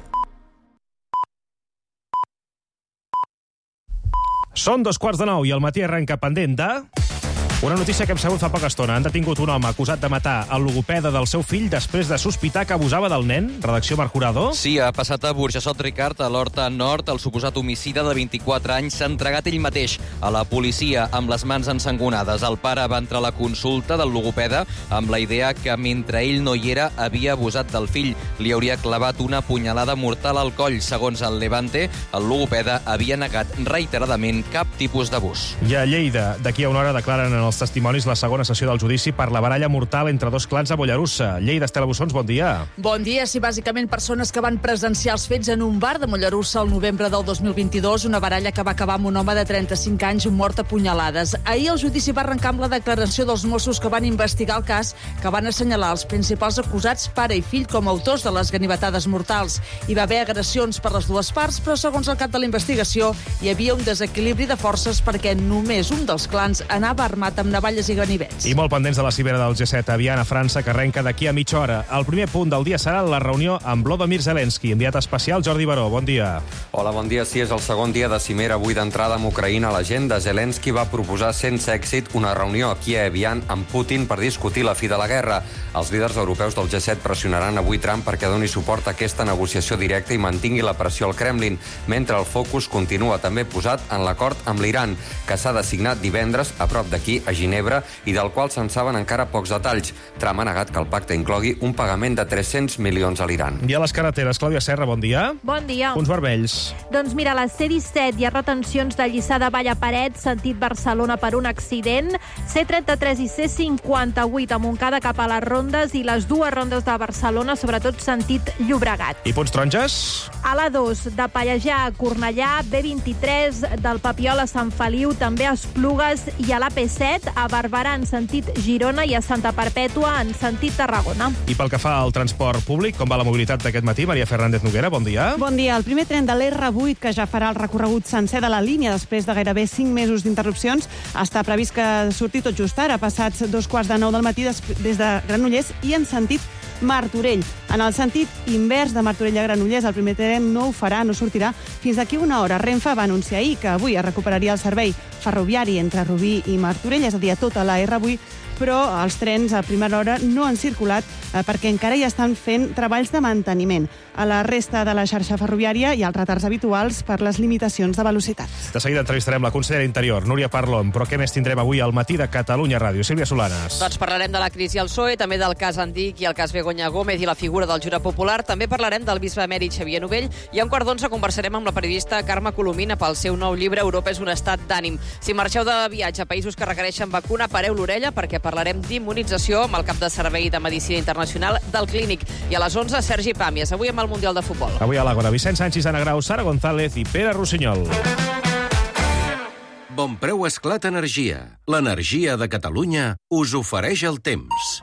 Són 2:45 i el matí arrenca pendent de... Una notícia que hem sabut fa poca estona. Han detingut un home acusat de matar el logopeda del seu fill després de sospitar que abusava del nen. Redacció Marc Sí, ha passat a Burjassot Ricard, a l'Horta Nord. El suposat homicida de 24 anys s'ha entregat ell mateix a la policia amb les mans ensangonades. El pare va entrar a la consulta del logopeda amb la idea que mentre ell no hi era havia abusat del fill. Li hauria clavat una punyalada mortal al coll. Segons el Levante, el logopeda havia negat reiteradament cap tipus d'abús. I a Lleida, d'aquí a una hora declaren en els testimonis la segona sessió del judici per la baralla mortal entre dos clans a Mollerussa. Lleida, Estela Bussons, bon dia. Bon dia. Sí, bàsicament persones que van presenciar els fets en un bar de Mollerussa el novembre del 2022, una baralla que va acabar amb un home de 35 anys mort a punyalades. Ahir el judici va arrencar amb la declaració dels Mossos que van investigar el cas, que van assenyalar els principals acusats, pare i fill, com a autors de les ganivetades mortals. Hi va haver agressions per les dues parts, però segons el cap de la investigació hi havia un desequilibri de forces perquè només un dels clans anava armat amb navalles i ganivets. I molt pendents de la cimera del G7 a Viana, França, que arrenca d'aquí a mitja hora. El primer punt del dia serà la reunió amb Volodymyr Zelensky. Enviat especial, Jordi Baró, bon dia. Hola, bon dia. Sí, és el segon dia de cimera avui d'entrada amb Ucraïna a l'agenda. Zelensky va proposar sense èxit una reunió aquí a Evian amb Putin per discutir la fi de la guerra. Els líders europeus del G7 pressionaran avui Trump perquè doni suport a aquesta negociació directa i mantingui la pressió al Kremlin, mentre el focus continua també posat en l'acord amb l'Iran, que s'ha de signar divendres a prop d'aquí, a Ginebra, i del qual se'n saben encara pocs detalls. Trump ha negat que el pacte inclogui un pagament de 300 milions a l'Iran. I a les carreteres, Clàudia Serra, bon dia. Bon dia. Punts vermells. Doncs mira, a la C-17 hi ha retencions de Lliçà de Vall a Paret, sentit Barcelona per un accident. C-33 i C-58 a Montcada cap a les rondes i les dues rondes de Barcelona, sobretot sentit Llobregat. I punts taronges? A l'A2 de Pallejà a Cornellà, B23 del Papiol a Sant Feliu, també a Esplugues, i a l'AP7 a Barberà en sentit Girona i a Santa Perpètua en sentit Tarragona. I pel que fa al transport públic, com va la mobilitat d'aquest matí? Maria Fernández Noguera, bon dia. Bon dia. El primer tren de l'R8, que ja farà el recorregut sencer de la línia després de gairebé 5 mesos d'interrupcions, està previst que surti tot just ara, passats 2:15 del matí des de Granollers i en sentit Martorell. En el sentit invers de Martorell a Granollers, el primer tren no ho farà, no sortirà fins d'aquí una hora. Renfe va anunciar ahir que avui es recuperaria el servei ferroviari entre Rubí i Martorell, és a dir, a tota la R8, però els trens a primera hora no han circulat perquè encara hi estan fent treballs de manteniment. A la resta de la xarxa ferroviària hi ha els retards habituals per les limitacions de velocitat. De seguida entrevistarem la consellera d'Interior, Núria Parlon, però què més tindrem avui al matí de Catalunya Ràdio? Sílvia Solanes. Doncs parlarem de la crisi al PSOE, també del cas Andic i el cas Begoña Gómez i la figura del jurat popular. També parlarem del bisbe emèrit Xavier Novell i a 11:15 conversarem amb la periodista Carme Colomina pel seu nou llibre Europa és un estat d'ànim. Si marxeu de viatge a països que requereixen vacuna, pareu l'orella perquè parlarem d'immunització amb el cap de servei de Medicina Internacional del Clínic. I a les 11, Sergi Pàmies, avui amb el Mundial de Futbol. Avui a l'Àgora, Vicent Sánchez, Ana Grau, Sara González i Pere Rossinyol. Bonpreu Esclat Energia. L'energia de Catalunya us ofereix el temps.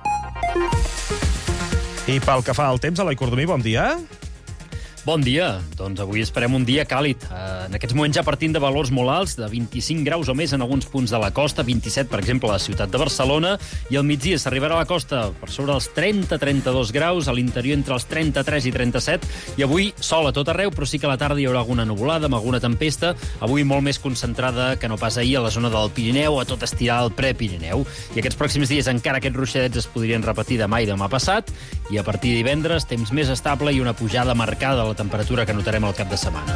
I pel que fa al temps, Eloi Cordomí, bon dia. Bon dia. Doncs avui esperem un dia càlid. En aquests moments ja partint de valors molt alts, de 25 graus o més en alguns punts de la costa, 27, per exemple, a la ciutat de Barcelona, i al migdia s'arribarà a la costa per sobre dels 30-32 graus, a l'interior entre els 33 i 37, i avui sol a tot arreu, però sí que a la tarda hi haurà alguna nuvolada, amb alguna tempesta, avui molt més concentrada que no pas ahir a la zona del Pirineu, a tot estirar el Prepirineu. I aquests pròxims dies encara aquests ruixadets es podrien repetir demà i demà passat, i a partir de divendres temps més estable i una pujada marcada a la temperatura que notarem al cap de setmana.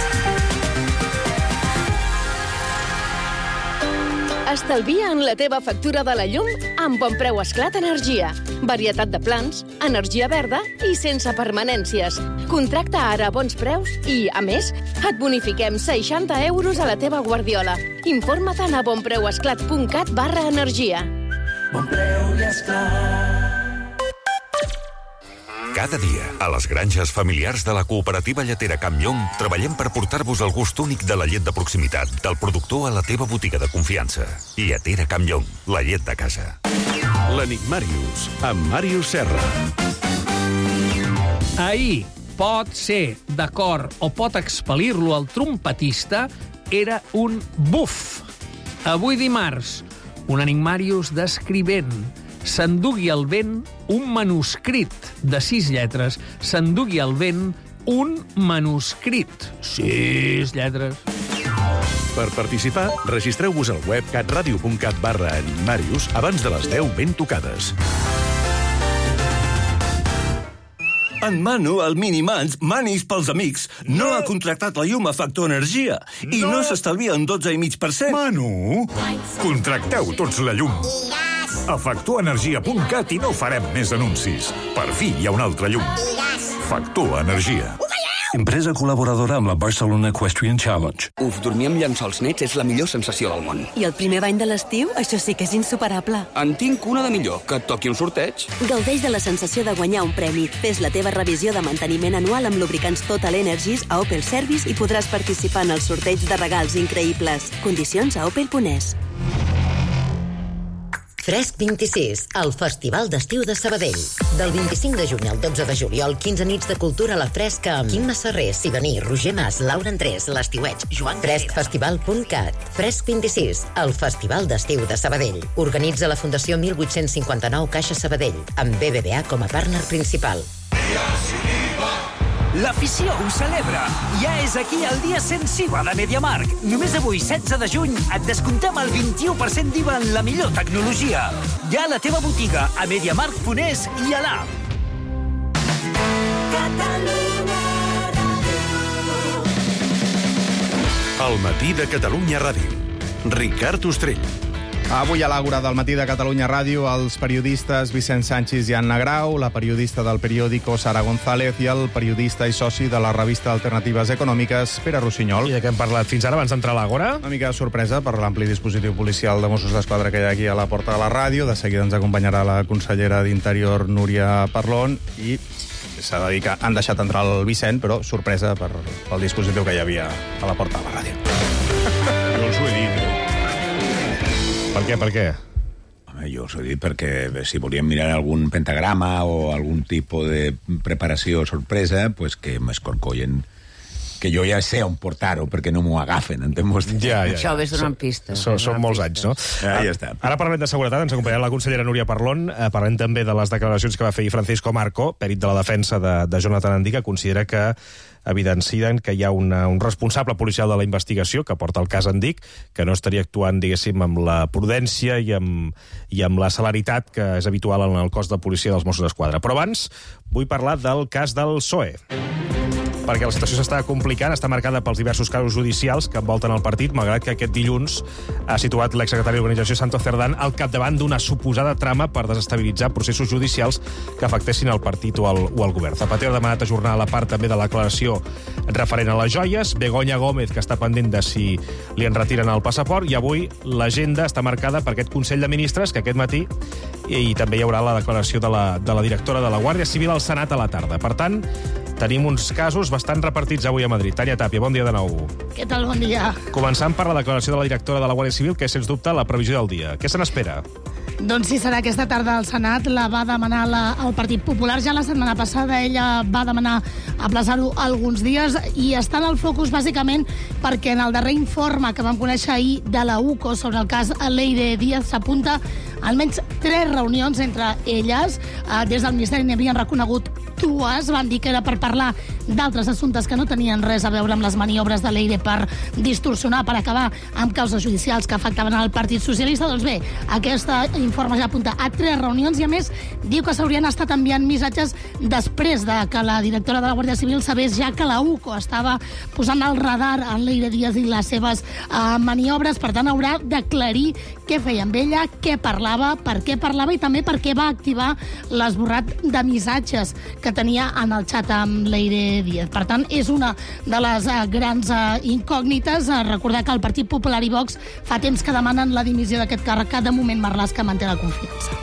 Estalvia en la teva factura de la llum amb Bonpreu Esclat Energia. Varietat de plans, energia verda i sense permanències. Contracta ara a bons preus i, a més, et bonifiquem 60 euros a la teva guardiola. Informa't a bonpreuesclat.cat/energia. Bon preu i esclar. Cada dia, a les granges familiars de la cooperativa lletera Camp Llong, treballem per portar-vos el gust únic de la llet de proximitat, del productor a la teva botiga de confiança. Lletera Camp Llong, la llet de casa. L'Enigmàrius, amb Màrius Serra. Ahir, pot ser d'acord o pot expel·lir-lo el trompetista, era un buf. Avui dimarts, un Enigmàrius d'escrivent s'endugui al vent un manuscrit de 6 lletres. S'endugui al vent un manuscrit. 6 lletres. Per participar, registreu-vos al web catradio.cat/enigmàrius abans de les 10 ben tocades. En Manu, el Minimans, Manis pels amics, no ha contractat la llum a Factor Energia i no s'estalvia un 12,5%. Manu, contracteu tots la llum. A factorenergia.cat i no farem més anuncis. Per fi hi ha una altra llum. Factor Energia. Empresa col·laboradora amb la Barcelona Equestrian Challenge. Dormir amb llençols nets és la millor sensació del món. I el primer bany de l'estiu, això sí que és insuperable. En tinc una de millor, que et toqui un sorteig. Gaudeix de la sensació de guanyar un premi. Fes la teva revisió de manteniment anual amb lubricants Total Energies a Opel Service i podràs participar en el sorteig de regals increïbles. Condicions a opel.es. Fresc 26, el Festival d'Estiu de Sabadell. Del 25 de juny al 12 de juliol, 15 nits de cultura a la fresca amb Quim Masserrer, Siganí, Roger Mas, Laura Andrés, l'Estiueig, Joan Freskfestival.cat. Fresc 26, el Festival d'Estiu de Sabadell. Organitza la Fundació 1859 Caixa Sabadell, amb BBVA com a partner principal. L'afició ho celebra. Ja és aquí el dia sensiva de MediaMarkt. Només avui, 16 de juny, et descomptem el 21% d'IVA en la millor tecnologia. Ja a la teva botiga, a MediaMarkt.es i a l'app. El matí de Catalunya Ràdio. Ricard Ostrell. Avui a l'Àgora del matí de Catalunya Ràdio, els periodistes Vicent Sánchez i Anna Grau, la periodista del periòdico Sara González i el periodista i soci de la revista Alternatives Econòmiques, Pere Rossinyol. I de què hem parlat fins ara, abans d'entrar a l'Àgora? Una mica de sorpresa per l'ampli dispositiu policial de Mossos d'Esquadra que hi ha aquí a la porta de la ràdio. De seguida ens acompanyarà la consellera d'Interior, Núria Parlon, i s'ha de dir que han deixat entrar el Vicent, però sorpresa pel dispositiu que hi havia a la porta de la ràdio. Jo els ho he dit, Per què? Home, jo us ho he dit perquè si volíem mirar algun pentagrama o algun tipus de preparació sorpresa, pues que m'escorcollen, que jo ja sé on portar-ho perquè no m'ho agafen, entens vostè? Ja. Això ves donant pistes. Són molts anys, no? Ja està. Ara parlem de seguretat, ens acompanyarà la consellera Núria Parlon, parlem també de les declaracions que va fer Francisco Marco, perit de la defensa de Jonathan Andí, que considera que evidencien que hi ha un responsable policial de la investigació que porta el cas Andic, que no estaria actuant, diguéssim, amb la prudència i amb la celeritat que és habitual en el cos de policia dels Mossos d'Esquadra. Però abans vull parlar del cas del PSOE, perquè la situació s'està complicant, està marcada pels diversos casos judicials que envolten el partit, malgrat que aquest dilluns ha situat l'exsecretari d'Organització Santos Cerdán al capdavant d'una suposada trama per desestabilitzar processos judicials que afectessin el partit o el govern. Zapatero ha demanat ajornar la part també de la declaració referent a les joies, Begoña Gómez, que està pendent de si li en retiren el passaport, i avui l'agenda està marcada per aquest Consell de Ministres, que aquest matí i també hi haurà la declaració de la directora de la Guàrdia Civil al Senat a la tarda. Per tant, tenim uns casos bastant repartits avui a Madrid. Tània Tàpia, bon dia de nou. Què tal, bon dia. Començant per la declaració de la directora de la Guàrdia Civil, que és, sens dubte, la previsió del dia. Què se n'espera? Doncs sí, serà aquesta tarda al Senat. La va demanar el Partit Popular. Ja la setmana passada ella va demanar aplaçar-ho alguns dies i està en el focus bàsicament perquè en el darrer informe que vam conèixer ahir de la UCO sobre el cas Leire Díaz s'apunta almenys 3 reunions entre elles. Des del Ministeri n'havien reconegut 2, van dir que era per parlar d'altres assumptes que no tenien res a veure amb les maniobres de Leire per distorsionar, per acabar amb causes judicials que afectaven al Partit Socialista. Doncs bé, aquest informe ja apunta a 3 reunions i, a més, diu que s'haurien estat enviant missatges després de que la directora de la Guàrdia Civil sabés ja que la UCO estava posant el radar en Leire Díaz i les seves maniobres. Per tant, haurà d'aclarir què feia amb ella, què parlava parlava, per què parlava i també per què va activar l'esborrat de missatges que tenia en el xat amb Leire Díaz. Per tant, és una de les grans incògnites. Recordar que el Partit Popular i Vox fa temps que demanen la dimissió d'aquest càrrec, que de moment Marlaska manté la confiança.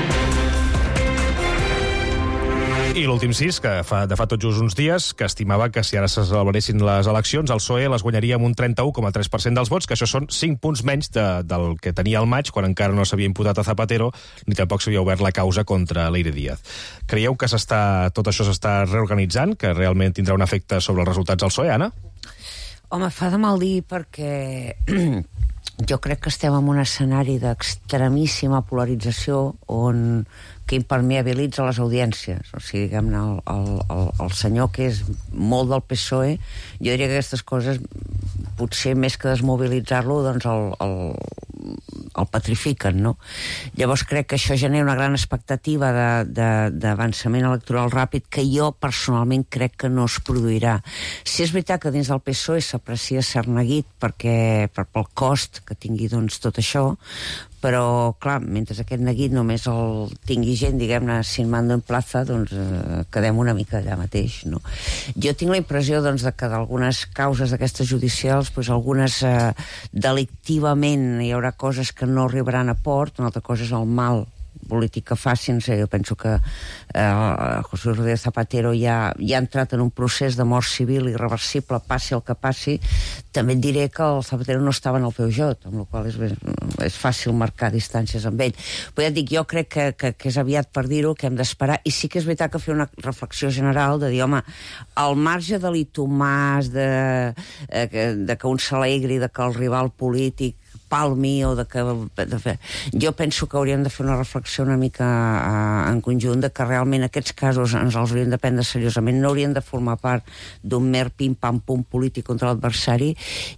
I l'últim cis, que de fa tot just uns dies, que estimava que si ara se celebraressin les eleccions, el PSOE les guanyaria amb un 31,3% dels vots, que això són 5 punts menys del que tenia al maig, quan encara no s'havia imputat a Zapatero, ni tampoc s'havia obert la causa contra Leire Díaz. Creieu que tot això s'està reorganitzant, que realment tindrà un efecte sobre els resultats del PSOE, Anna? Home, fa de mal dir, perquè jo crec que estem en un escenari d'extremíssima polarització que impermeabilitza les audiències. O sigui, diguem-ne, el senyor que és molt del PSOE, jo diria que aquestes coses, potser més que desmobilitzar-lo, doncs el petrifiquen, no? Llavors crec que això genera una gran expectativa d'avançament electoral ràpid que jo personalment crec que no es produirà. Si és veritat que dins del PSOE s'aprecia cert neguit pel cost que tingui doncs tot això, però, clar, mentre aquest neguit només el tingui gent, diguem-ne, sin mando en plaza, doncs quedem una mica allà mateix, no? Jo tinc la impressió, doncs, que d'algunes causes d'aquestes judicials, doncs algunes delictivament hi haurà coses que no arribaran a port, una altra cosa és el mal polític que facin. Jo penso que José Rodríguez Zapatero ja ha entrat en un procés de mort civil irreversible, passi el que passi. També et diré que el Zapatero no estava en el Peugeot, amb la qual és fàcil marcar distàncies amb ell. Però ja et dic, jo crec que és aviat per dir-ho, que hem d'esperar, i sí que és veritat que fer una reflexió general de dir, home, al marge de l'itomàs, de que un s'alegri, de que el rival polític palmi, o jo penso que hauríem de fer una reflexió una mica en conjunt de que realment aquests casos ens els hauríem de prendre seriosament, no haurien de formar part d'un mer pim-pam-pum polític contra l'adversari,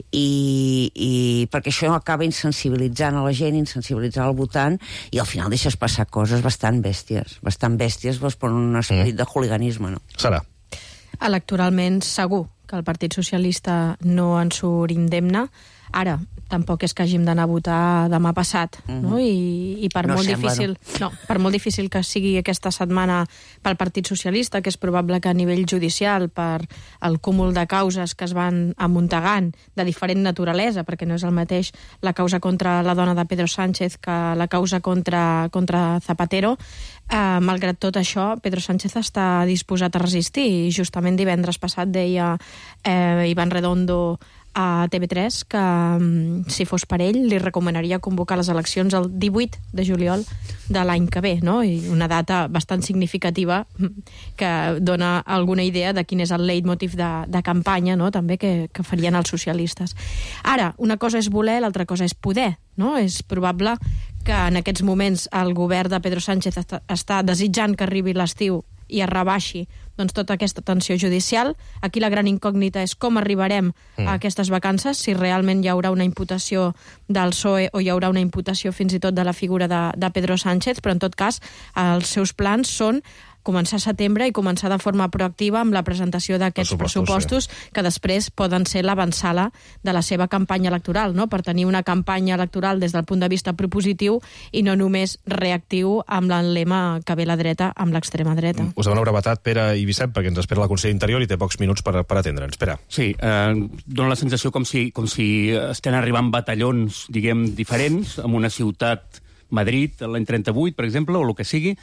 i perquè això acaba insensibilitzant a la gent, insensibilitzant al votant, i al final deixes passar coses bastant bèsties doncs, per un esperit de hooliganisme, no? Sara. Electoralment segur que el Partit Socialista no en surt indemne. Ara, tampoc és que hàgim d'anar a votar demà passat, no? I per molt difícil... No, per molt difícil que sigui aquesta setmana pel Partit Socialista, que és probable que a nivell judicial, per el cúmul de causes que es van amuntegant de diferent naturalesa, perquè no és el mateix la causa contra la dona de Pedro Sánchez que la causa contra Zapatero, malgrat tot això, Pedro Sánchez està disposat a resistir, i justament divendres passat deia Iván Redondo a TV3 que, si fos per ell, li recomanaria convocar les eleccions el 18 de juliol de l'any que ve, no? I una data bastant significativa que dona alguna idea de quin és el leitmotiv de campanya, no?, també que farien els socialistes. Ara, una cosa és voler, l'altra cosa és poder, no? És probable que en aquests moments el govern de Pedro Sánchez està desitjant que arribi l'estiu i es rebaixi doncs, tota aquesta tensió judicial. Aquí la gran incògnita és com arribarem a aquestes vacances, si realment hi haurà una imputació del PSOE o hi haurà una imputació fins i tot de la figura de Pedro Sánchez, però en tot cas els seus plans són començar a setembre i començar de forma proactiva amb la presentació d'aquests pressupostos, que després poden ser l'avançala de la seva campanya electoral, no? Per tenir una campanya electoral des del punt de vista propositiu i no només reactiu amb l'emblema que ve la dreta amb l'extrema dreta. Us demano brevetat, Pere i Vicent, perquè ens espera la Consell d'Interior i té pocs minuts per atendre'ns. Pere. Sí, dona la sensació com si estan arribant batallons, diguem, diferents, en una ciutat Madrid l'any 38, per exemple, o el que sigui,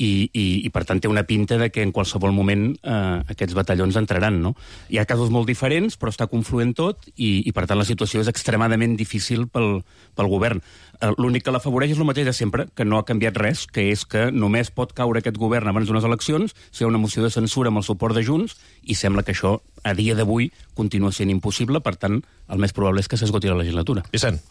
i per tant té una pinta de que en qualsevol moment aquests batallons entraran, no? Hi ha casos molt diferents, però està confluent tot, i per tant la situació és extremadament difícil pel govern. L'únic que l'afavoreix és el mateix de sempre, que no ha canviat res, que és que només pot caure aquest govern abans d'unes eleccions si hi ha una moció de censura amb el suport de Junts, i sembla que això, a dia d'avui, continua sent impossible, per tant, el més probable és que s'esgoti la legislatura. Vicent.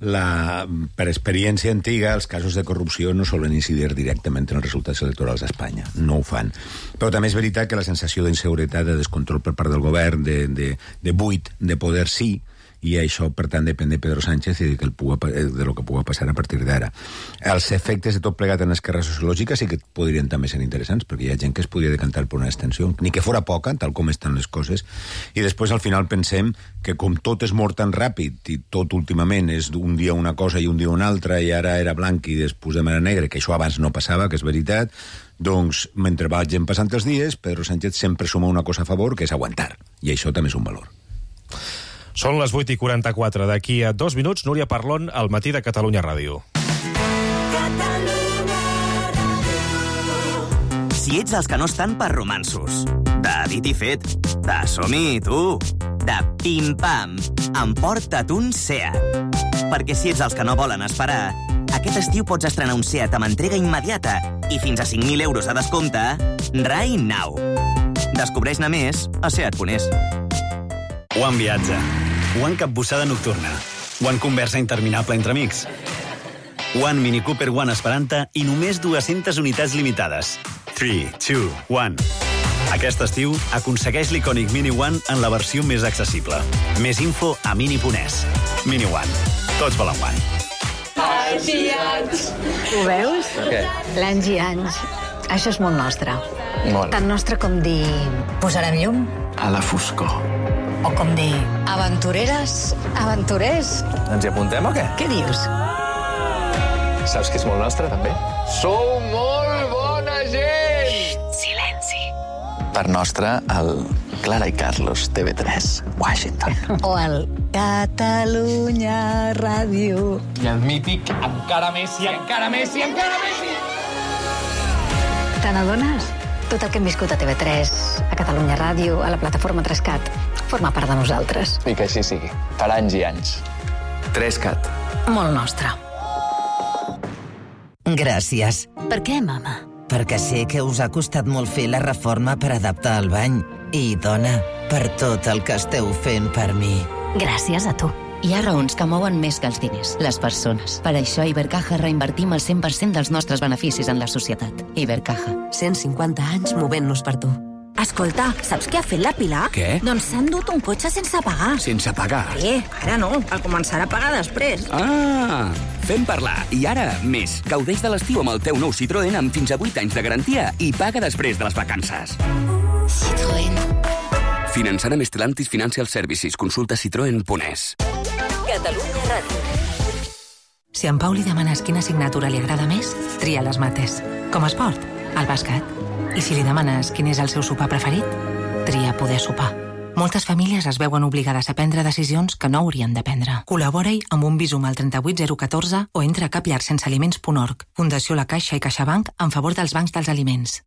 Per experiència antiga, els casos de corrupció no solen incidir directament en els resultats electorals d'Espanya. No ho fan. Però també és veritat que la sensació d'inseguretat, de descontrol per part del govern, de buit, de poder sí, i això, per tant, depèn de Pedro Sánchez i de lo que pugui passar a partir d'ara. Els efectes de tot plegat en l'esquerra sociològica sí que podrien també ser interessants, perquè hi ha gent que es podria decantar per una extensió, ni que fora poca, tal com estan les coses, i després al final pensem que com tot es mor tan ràpid i tot últimament és un dia una cosa i un dia una altra, i ara era blanc i després demà era negre, que això abans no passava, que és veritat, doncs mentre vagin passant els dies, Pedro Sánchez sempre suma una cosa a favor, que és aguantar, i això també és un valor. Són les 8:44. D'aquí a 2 minuts, Núria Parlon, al Matí de Catalunya Ràdio. Si ets els que no estan per romansos, de dit i fet, de som-hi, tu, de pim-pam, emporta't un Seat. Perquè si ets els que no volen esperar, aquest estiu pots estrenar un Seat amb entrega immediata i fins a 5.000 euros a descompte, right now. Descobreix-ne més a Seat.es. One viatge, One capbussada nocturna, One conversa interminable entre amics, One Mini Cooper One Esperanta i només 200 unitats limitades. 3, 2, 1. Aquest estiu aconsegueix l'icònic Mini One en la versió més accessible. Més info a mini.es. Mini One. Tots volen One. Anys i anys. Ho veus? Què? L'anys i anys. Això és molt nostre. Molt. Tan nostre com dir... Posarem llum? A la foscor. O com dir... Aventureres, aventurers. Ens hi apuntem o què? Què dius? Saps que és molt nostre, també? Sou molt bona gent! Xxt, silenci. Per nostre, el Clara i Carlos, TV3, Washington. O el Catalunya Ràdio. I el mític Encara Messi, encara Messi, encara Messi! Te n'adones? Tot el que hem viscut a TV3, a Catalunya Ràdio, a la plataforma 3CAT, forma part de nosaltres. I que així sigui. Per anys i anys. 3CAT. Molt nostre. Gràcies. Per què, mama? Perquè sé que us ha costat molt fer la reforma per adaptar el bany. I, dona, per tot el que esteu fent per mi. Gràcies a tu. Hi ha raons que mouen més que els diners, les persones. Per això a Ibercaja reinvertim el 100% dels nostres beneficis en la societat. Ibercaja. 150 anys movent-nos per tu. Escolta, saps què ha fet la Pilar? Què? Doncs s'ha endut un cotxe sense pagar. Sense pagar? Ara no, el començarà a pagar després. Ah, fem parlar. I ara, més. Gaudeix de l'estiu amb el teu nou Citroën amb fins a 8 anys de garantia i paga després de les vacances. Citroën. Finançant amb Stellantis Financial Services. Consulta citroen.es. Catalunya Ràdio. Si a en Pau li demanes quina assignatura li agrada més, tria les mates. Com a esport, el bàsquet. I si li demanes quin és el seu sopar preferit, tria poder sopar. Moltes famílies es veuen obligades a prendre decisions que no haurien de prendre. Col·labora-hi amb un Bizum al 38014 o entra a capllarsensealiments.org. Fundació La Caixa i CaixaBank en favor dels bancs dels aliments.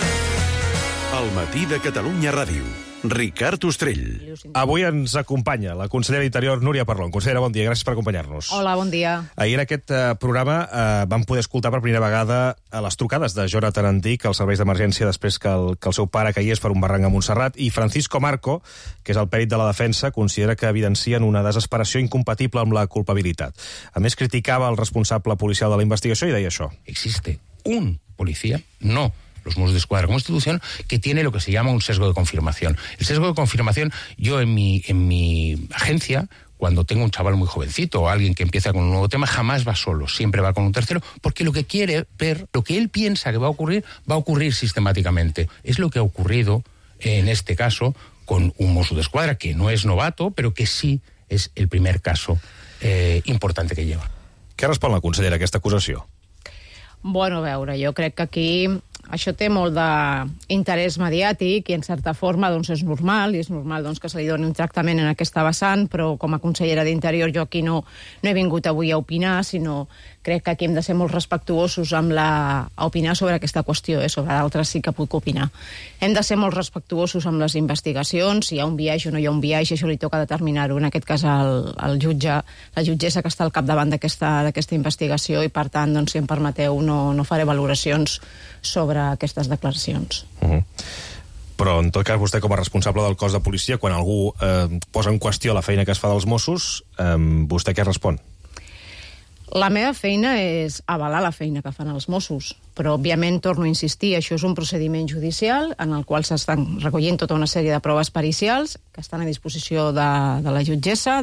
El Matí de Catalunya Ràdio. Ricard Ostrell. Avui ens acompanya la consellera d'Interior, Núria Parlon. Consellera, bon dia, gràcies per acompanyar-nos. Hola, bon dia. Ahir en aquest programa vam poder escoltar per primera vegada les trucades de Jonathan Antic als serveis d'emergència després que el seu pare caigués per un barranc a Montserrat, i Francisco Marco, que és el perit de la defensa, considera que evidencien una desesperació incompatible amb la culpabilitat. A més, criticava el responsable policial de la investigació i deia això. Existe un policía, no los Mossos d'Esquadra como institución, que tiene lo que se llama un sesgo de confirmación. El sesgo de confirmación, yo en mi agencia, cuando tengo un chaval muy jovencito o alguien que empieza con un nuevo tema, jamás va solo, siempre va con un tercero, porque lo que quiere ver, lo que él piensa que va a ocurrir sistemáticamente. Es lo que ha ocurrido en este caso con un Mossos d'Esquadra, que no es novato, pero que sí es el primer caso importante que lleva. Què respon la consellera a aquesta acusació? Bueno, a veure, jo crec que aquí això té molt d'interès mediàtic i en certa forma doncs, és normal, i és normal doncs, que se li doni un tractament en aquesta vessant, però com a consellera d'Interior jo aquí no he vingut avui a opinar, sinó crec que aquí hem de ser molt respectuosos amb a opinar sobre aquesta qüestió, sobre d'altres sí que puc opinar. Hem de ser molt respectuosos amb les investigacions, si hi ha un biaix o no hi ha un biaix, això li toca determinar-ho, en aquest cas al jutge, la jutgessa que està al capdavant d'aquesta investigació, i per tant, doncs, si em permeteu, no faré valoracions sobre aquestes declaracions. Però, en tot cas, vostè com a responsable del cos de policia, quan algú posa en qüestió la feina que es fa dels Mossos, vostè què respon? La meva feina és avalar la feina que fan els Mossos, però, òbviament, torno a insistir, això és un procediment judicial en el qual s'estan recollint tota una sèrie de proves pericials que estan a disposició de la jutgessa,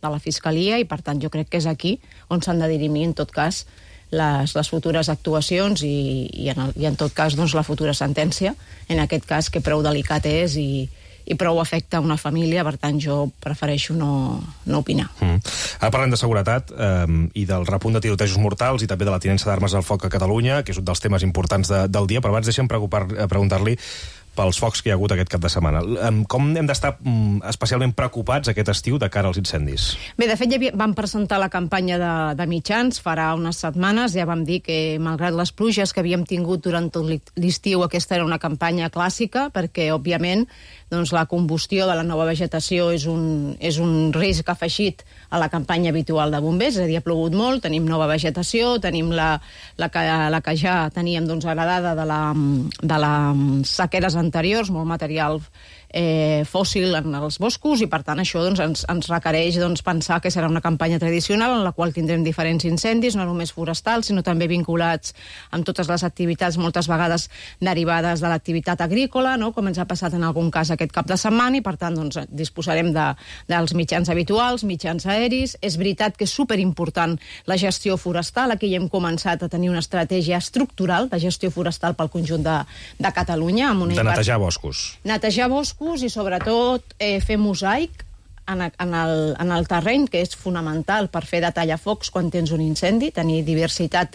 la Fiscalia, i per tant jo crec que és aquí on s'han de dirimir, en tot cas, les futures actuacions i en tot cas doncs, la futura sentència, en aquest cas que prou delicat és i prou afecta una família, per tant jo prefereixo no opinar. Ara parlem de seguretat i del repunt de tirotejos mortals i també de la tinença d'armes al foc a Catalunya, que és un dels temes importants del dia, però abans deixem preguntar-li pels focs que hi ha hagut aquest cap de setmana. Com hem d'estar especialment preocupats aquest estiu de cara als incendis? Bé, de fet, ja vam presentar la campanya de mitjans farà unes setmanes. Ja vam dir que, malgrat les pluges que havíem tingut durant tot l'estiu, aquesta era una campanya clàssica, perquè, òbviament, doncs, la combustió de la nova vegetació és un risc afegit a la campanya habitual de bombers, és a dir, ha plogut molt, tenim nova vegetació, tenim la que ja teníem doncs, heredada de les sequeres anteriors, molt material fòssil en els boscos, i per tant això doncs, ens requereix pensar que serà una campanya tradicional en la qual tindrem diferents incendis, no només forestals, sinó també vinculats amb totes les activitats, moltes vegades derivades de l'activitat agrícola, no? Com ens ha passat en algun cas aquest cap de setmana, i per tant doncs, disposarem dels mitjans habituals, mitjans aeris. És veritat que és superimportant la gestió forestal. Aquí ja hem començat a tenir una estratègia estructural de gestió forestal pel conjunt de Catalunya. Amb de netejar boscos. Netejar boscos i, sobretot, fer mosaic en el terreny, que és fonamental per fer de tallafocs quan tens un incendi, tenir diversitat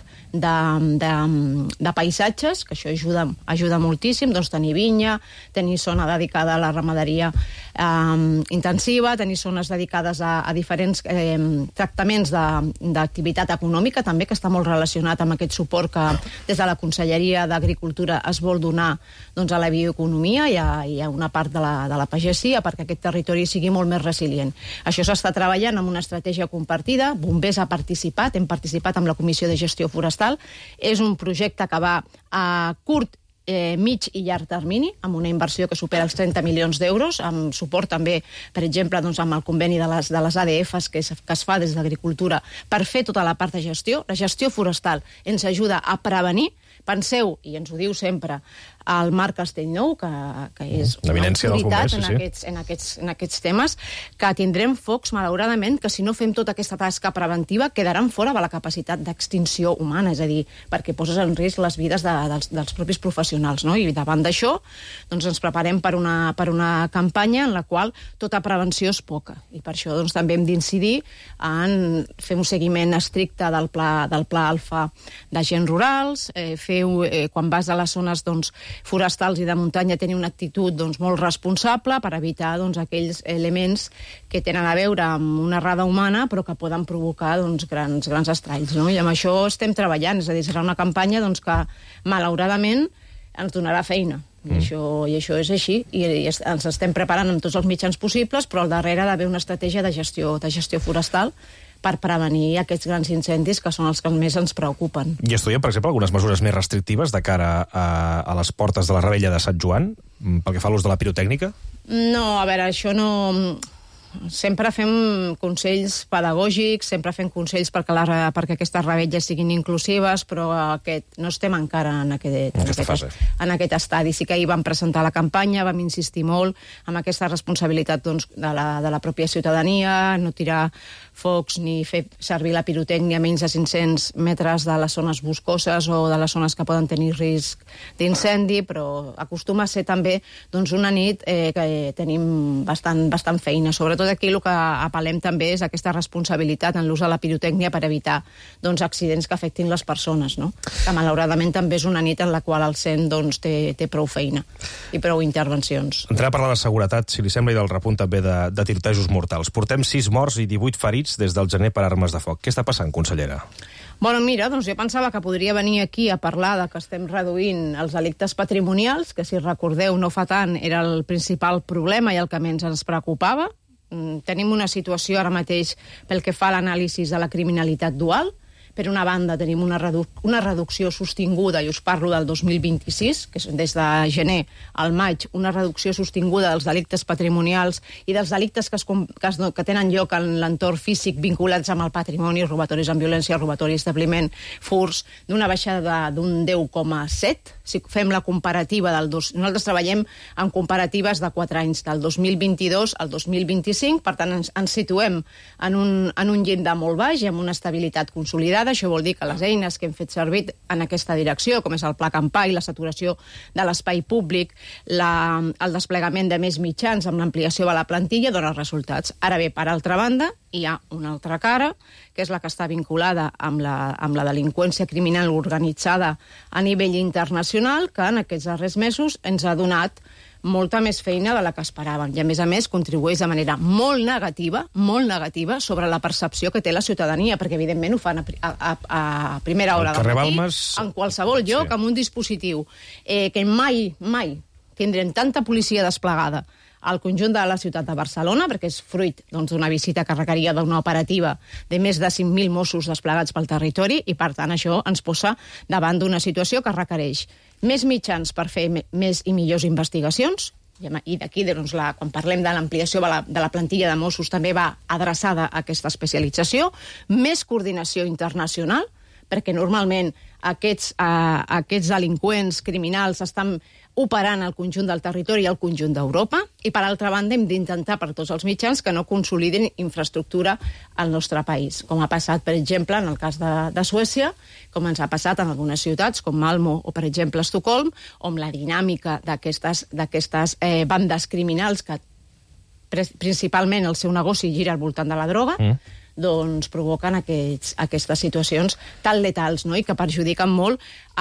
de paisatges, que això ajuda moltíssim, doncs tenir vinya, tenir zona dedicada a la ramaderia intensiva, tenir zones dedicades a diferents tractaments d'activitat econòmica, també, que està molt relacionat amb aquest suport que des de la Conselleria d'Agricultura es vol donar doncs, a la bioeconomia i a una part de la pagesia, perquè aquest territori sigui molt més resilient. Això s'està treballant amb una estratègia compartida. Bombers ha participat, hem participat amb la Comissió de Gestió Forestal. És un projecte que va a curt, mig i llarg termini, amb una inversió que supera els 30 milions d'euros, amb suport també, per exemple, doncs, amb el conveni de les ADFs que es fa des d'Agricultura per fer tota la part de gestió. La gestió forestal ens ajuda a prevenir. Penseu, i ens ho diu sempre el Marc Castellnou, que és una autoritat en aquests temes, que tindrem focs, malauradament, que si no fem tota aquesta tasca preventiva quedaran fora de la capacitat d'extinció humana, és a dir, perquè poses en risc les vides dels propis professionals, no? I davant d'això doncs ens preparem per una campanya en la qual tota prevenció és poca, i per això doncs, també hem d'incidir en fer un seguiment estricte del pla alfa d'agents rurals, quan vas a les zones doncs, forestals i de muntanya, tenir una actitud doncs, molt responsable per evitar doncs, aquells elements que tenen a veure amb una errada humana però que poden provocar doncs, grans estralls. No? I amb això estem treballant, és a dir, serà una campanya doncs, que malauradament ens donarà feina. I això és així, i ens estem preparant amb tots els mitjans possibles, però al darrere ha d'haver una estratègia de gestió forestal per prevenir aquests grans incendis que són els que més ens preocupen. I estudiem, per exemple, algunes mesures més restrictives de cara a les portes de la Revetlla de Sant Joan, pel que fa a l'ús de la pirotècnica? No, a veure, això no... Sempre fem consells pedagògics, sempre fem consells perquè aquestes revetlles siguin inclusives, però no estem encara en aquest estadi. Sí que ahir vam presentar la campanya, vam insistir molt en aquesta responsabilitat doncs, de la pròpia ciutadania, no tirar focs ni fer servir la pirotècnia a menys de 500 metres de les zones boscoses o de les zones que poden tenir risc d'incendi, però acostuma a ser també doncs, una nit que tenim bastant feina. Sobretot aquí el que apel·lem també és aquesta responsabilitat en l'ús de la pirotècnia per evitar doncs, accidents que afectin les persones, no? Que malauradament també és una nit en la qual el CEN doncs, té prou feina i prou intervencions. Entrem a parlar de seguretat, si li sembla, i del repunt també de tirotejos mortals. Portem 6 morts i 18 ferits des del gener per armes de foc. Què està passant, consellera? Bueno, mira, doncs jo pensava que podria venir aquí a parlar de que estem reduint els delictes patrimonials, que si recordeu no fa tant era el principal problema i el que menys ens preocupava. Tenim una situació ara mateix pel que fa a l'anàlisi de la criminalitat dual. Per una banda, tenim una reducció sostinguda, i us parlo del 2026, que és des de gener al maig, una reducció sostinguda dels delictes patrimonials i dels delictes que tenen lloc en l'entorn físic vinculats amb el patrimoni, robatoris amb violència, robatori establiment, furs, d'una baixada d'un 10,7. Si fem la comparativa nosaltres treballem en comparatives de 4 anys, del 2022 al 2025, per tant ens situem en un llindar molt baix i amb una estabilitat consolidada. Això vol dir que les eines que hem fet servir en aquesta direcció, com és el Pla Campai, la saturació de l'espai públic, el desplegament de més mitjans amb l'ampliació de la plantilla, dona resultats. Ara bé, per altra banda, hi ha una altra cara, que és la que està vinculada amb la delinqüència criminal organitzada a nivell internacional, que en aquests darrers mesos ens ha donat molta més feina de la que esperàvem. I, a més, contribueix de manera molt negativa sobre la percepció que té la ciutadania, perquè, evidentment, ho fan a primera hora del matí, en qualsevol lloc, amb un dispositiu que mai tindrem tanta policia desplegada al conjunt de la ciutat de Barcelona, perquè és fruit d'una visita que requeria d'una operativa de més de 5.000 Mossos desplegats pel territori, i, per tant, això ens posa davant d'una situació que requereix més mitjans per fer més i millors investigacions, i d'aquí, quan parlem de l'ampliació de la plantilla de Mossos, també va adreçada a aquesta especialització, més coordinació internacional, perquè normalment aquests delinqüents criminals estan operant al conjunt del territori i al conjunt d'Europa, i, per altra banda, hem d'intentar per tots els mitjans que no consolidin infraestructura al nostre país, com ha passat, per exemple, en el cas de Suècia, com ens ha passat en algunes ciutats, com Malmö o, per exemple, Estocolm, on la dinàmica d'aquestes bandes criminals, que principalment el seu negoci gira al voltant de la droga, doncs provoquen aquestes situacions tan letals, no?, i que perjudiquen molt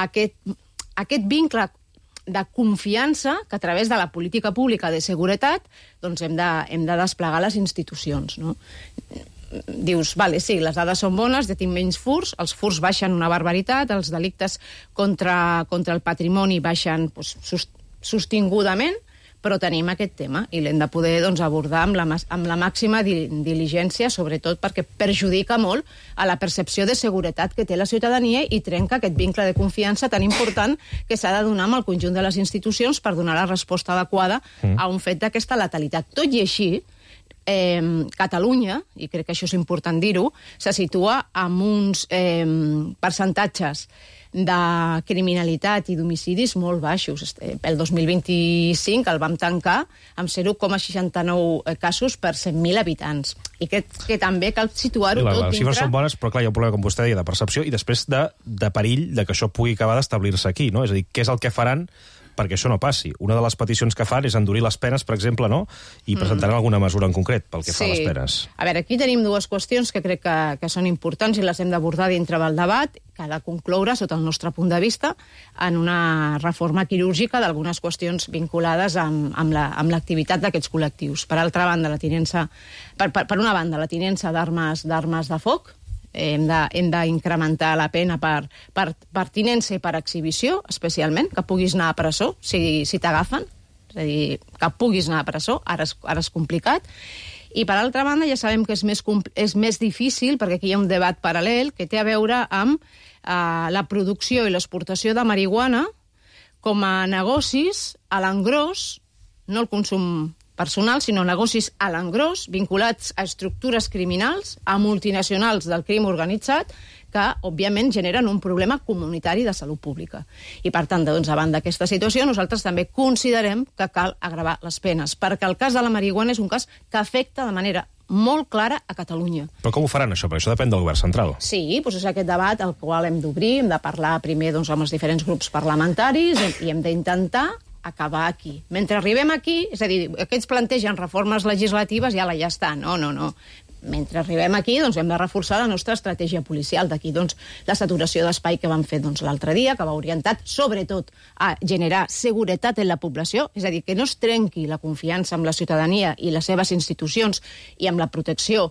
aquest vincle de confiança que a través de la política pública de seguretat doncs hem de desplegar les institucions, no? Dius, vale, sí, les dades són bones, ja tinc menys furs, els furs baixen una barbaritat, els delictes contra el patrimoni baixen sostingudament, però tenim aquest tema i l'hem de poder abordar amb la màxima diligència, sobretot perquè perjudica molt a la percepció de seguretat que té la ciutadania i trenca aquest vincle de confiança tan important que s'ha de donar amb el conjunt de les institucions per donar la resposta adequada a un fet d'aquesta letalitat. Tot i així, Catalunya, i crec que això és important dir-ho, se situa amb uns percentatges de criminalitat i d'homicidis molt baixos. El 2025 el vam tancar amb 0,69 casos per 100.000 habitants. I crec que també cal situar-ho tot dintre... Les xifres són bones, però clar, hi ha un problema, com vostè deia, de percepció i després de perill de que això pugui acabar d'establir-se aquí, no? És a dir, què és el que faran perquè això no passi? Una de les peticions que fan és endurir les penes, per exemple, no? I presentaran alguna mesura en concret pel que fa a les penes. A veure, aquí tenim dues qüestions que crec que són importants i les hem d'abordar dintre del debat, que ha de concloure, sota el nostre punt de vista, en una reforma quirúrgica d'algunes qüestions vinculades amb l'activitat d'aquests col·lectius. Per altra banda, per una banda, la tinença d'armes de foc. Hem d'incrementar la pena per tinença i per exhibició, especialment, que puguis anar a presó si t'agafen, és a dir, que puguis anar a presó, ara és complicat. I, per altra banda, ja sabem que és més difícil, perquè aquí hi ha un debat paral·lel que té a veure amb la producció i l'exportació de marihuana com a negocis a l'engròs, no el consum personal, sinó negocis a l'engròs, vinculats a estructures criminals, a multinacionals del crim organitzat, que, òbviament, generen un problema comunitari de salut pública. I, per tant, davant d'aquesta situació, nosaltres també considerem que cal agravar les penes, perquè el cas de la marihuana és un cas que afecta de manera molt clara a Catalunya. Però com ho faran, això? Perquè això depèn del govern central. Sí, doncs és aquest debat al qual hem d'obrir, hem de parlar primer amb els diferents grups parlamentaris i hem d'intentar acabar aquí. Mentre arribem aquí, és a dir, aquests plantegen reformes legislatives i ja està. No. Mentre arribem aquí, doncs hem de reforçar la nostra estratègia policial. D'aquí, doncs, la saturació d'espai que vam fer l'altre dia, que va orientat, sobretot, a generar seguretat en la població, és a dir, que no es trenqui la confiança amb la ciutadania i les seves institucions i amb la protecció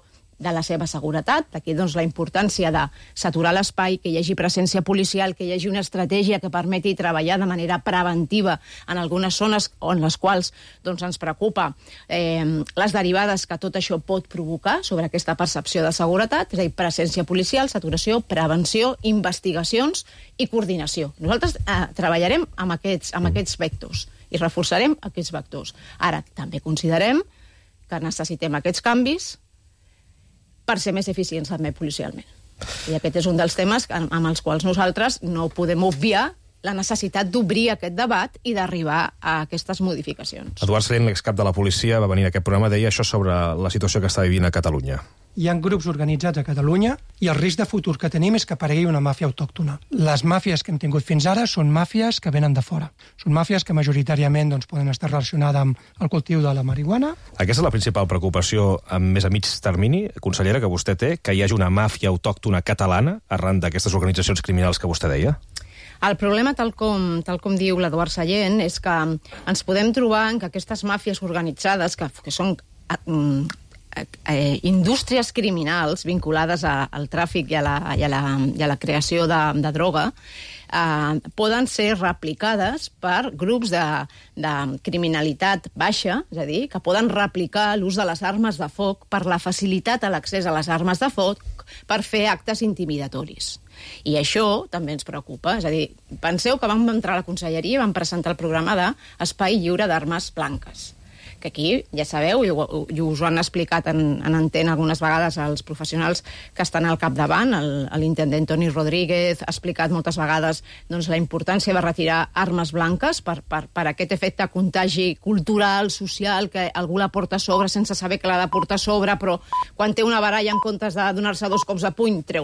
de la seva seguretat. Aquí doncs, la importància de saturar l'espai, que hi hagi presència policial, que hi hagi una estratègia que permeti treballar de manera preventiva en algunes zones en les quals doncs, ens preocupa les derivades que tot això pot provocar sobre aquesta percepció de seguretat, és a dir, presència policial, saturació, prevenció, investigacions i coordinació. Nosaltres treballarem amb aquests vectors i reforçarem aquests vectors. Ara, també considerem que necessitem aquests canvis per ser més eficients també policialment. I aquest és un dels temes amb els quals nosaltres no podem obviar la necessitat d'obrir aquest debat i d'arribar a aquestes modificacions. Eduard Sallent, l'excap de la policia, va venir a aquest programa, deia això sobre la situació que està vivint a Catalunya. Hi ha grups organitzats a Catalunya i el risc de futur que tenim és que aparegui una màfia autòctona. Les màfies que hem tingut fins ara són màfies que venen de fora. Són màfies que majoritàriament poden estar relacionades amb el cultiu de la marihuana. Aquesta és la principal preocupació més a mig termini, consellera, que vostè té, que hi hagi una màfia autòctona catalana arran d'aquestes organitzacions criminals que vostè deia? El problema, tal com diu l'Eduard Sallent, és que ens podem trobar en que aquestes màfies organitzades, que són indústries criminals vinculades al tràfic i a la creació de droga, poden ser replicades per grups de criminalitat baixa, és a dir, que poden replicar l'ús de les armes de foc per la facilitat a l'accés a les armes de foc per fer actes intimidatoris. I això també ens preocupa. És a dir, penseu que vam entrar a la conselleria i vam presentar el programa d'Espai Lliure d'Armes Blanques, que aquí, ja sabeu, i us ho han explicat en antena algunes vegades els professionals que estan al capdavant, l'intendent Toni Rodríguez ha explicat moltes vegades la importància de retirar armes blanques per aquest efecte contagi cultural, social, que algú la porta a sobre sense saber que l'ha de portar a sobre, però quan té una baralla en comptes de donar-se 2 cops de puny, treu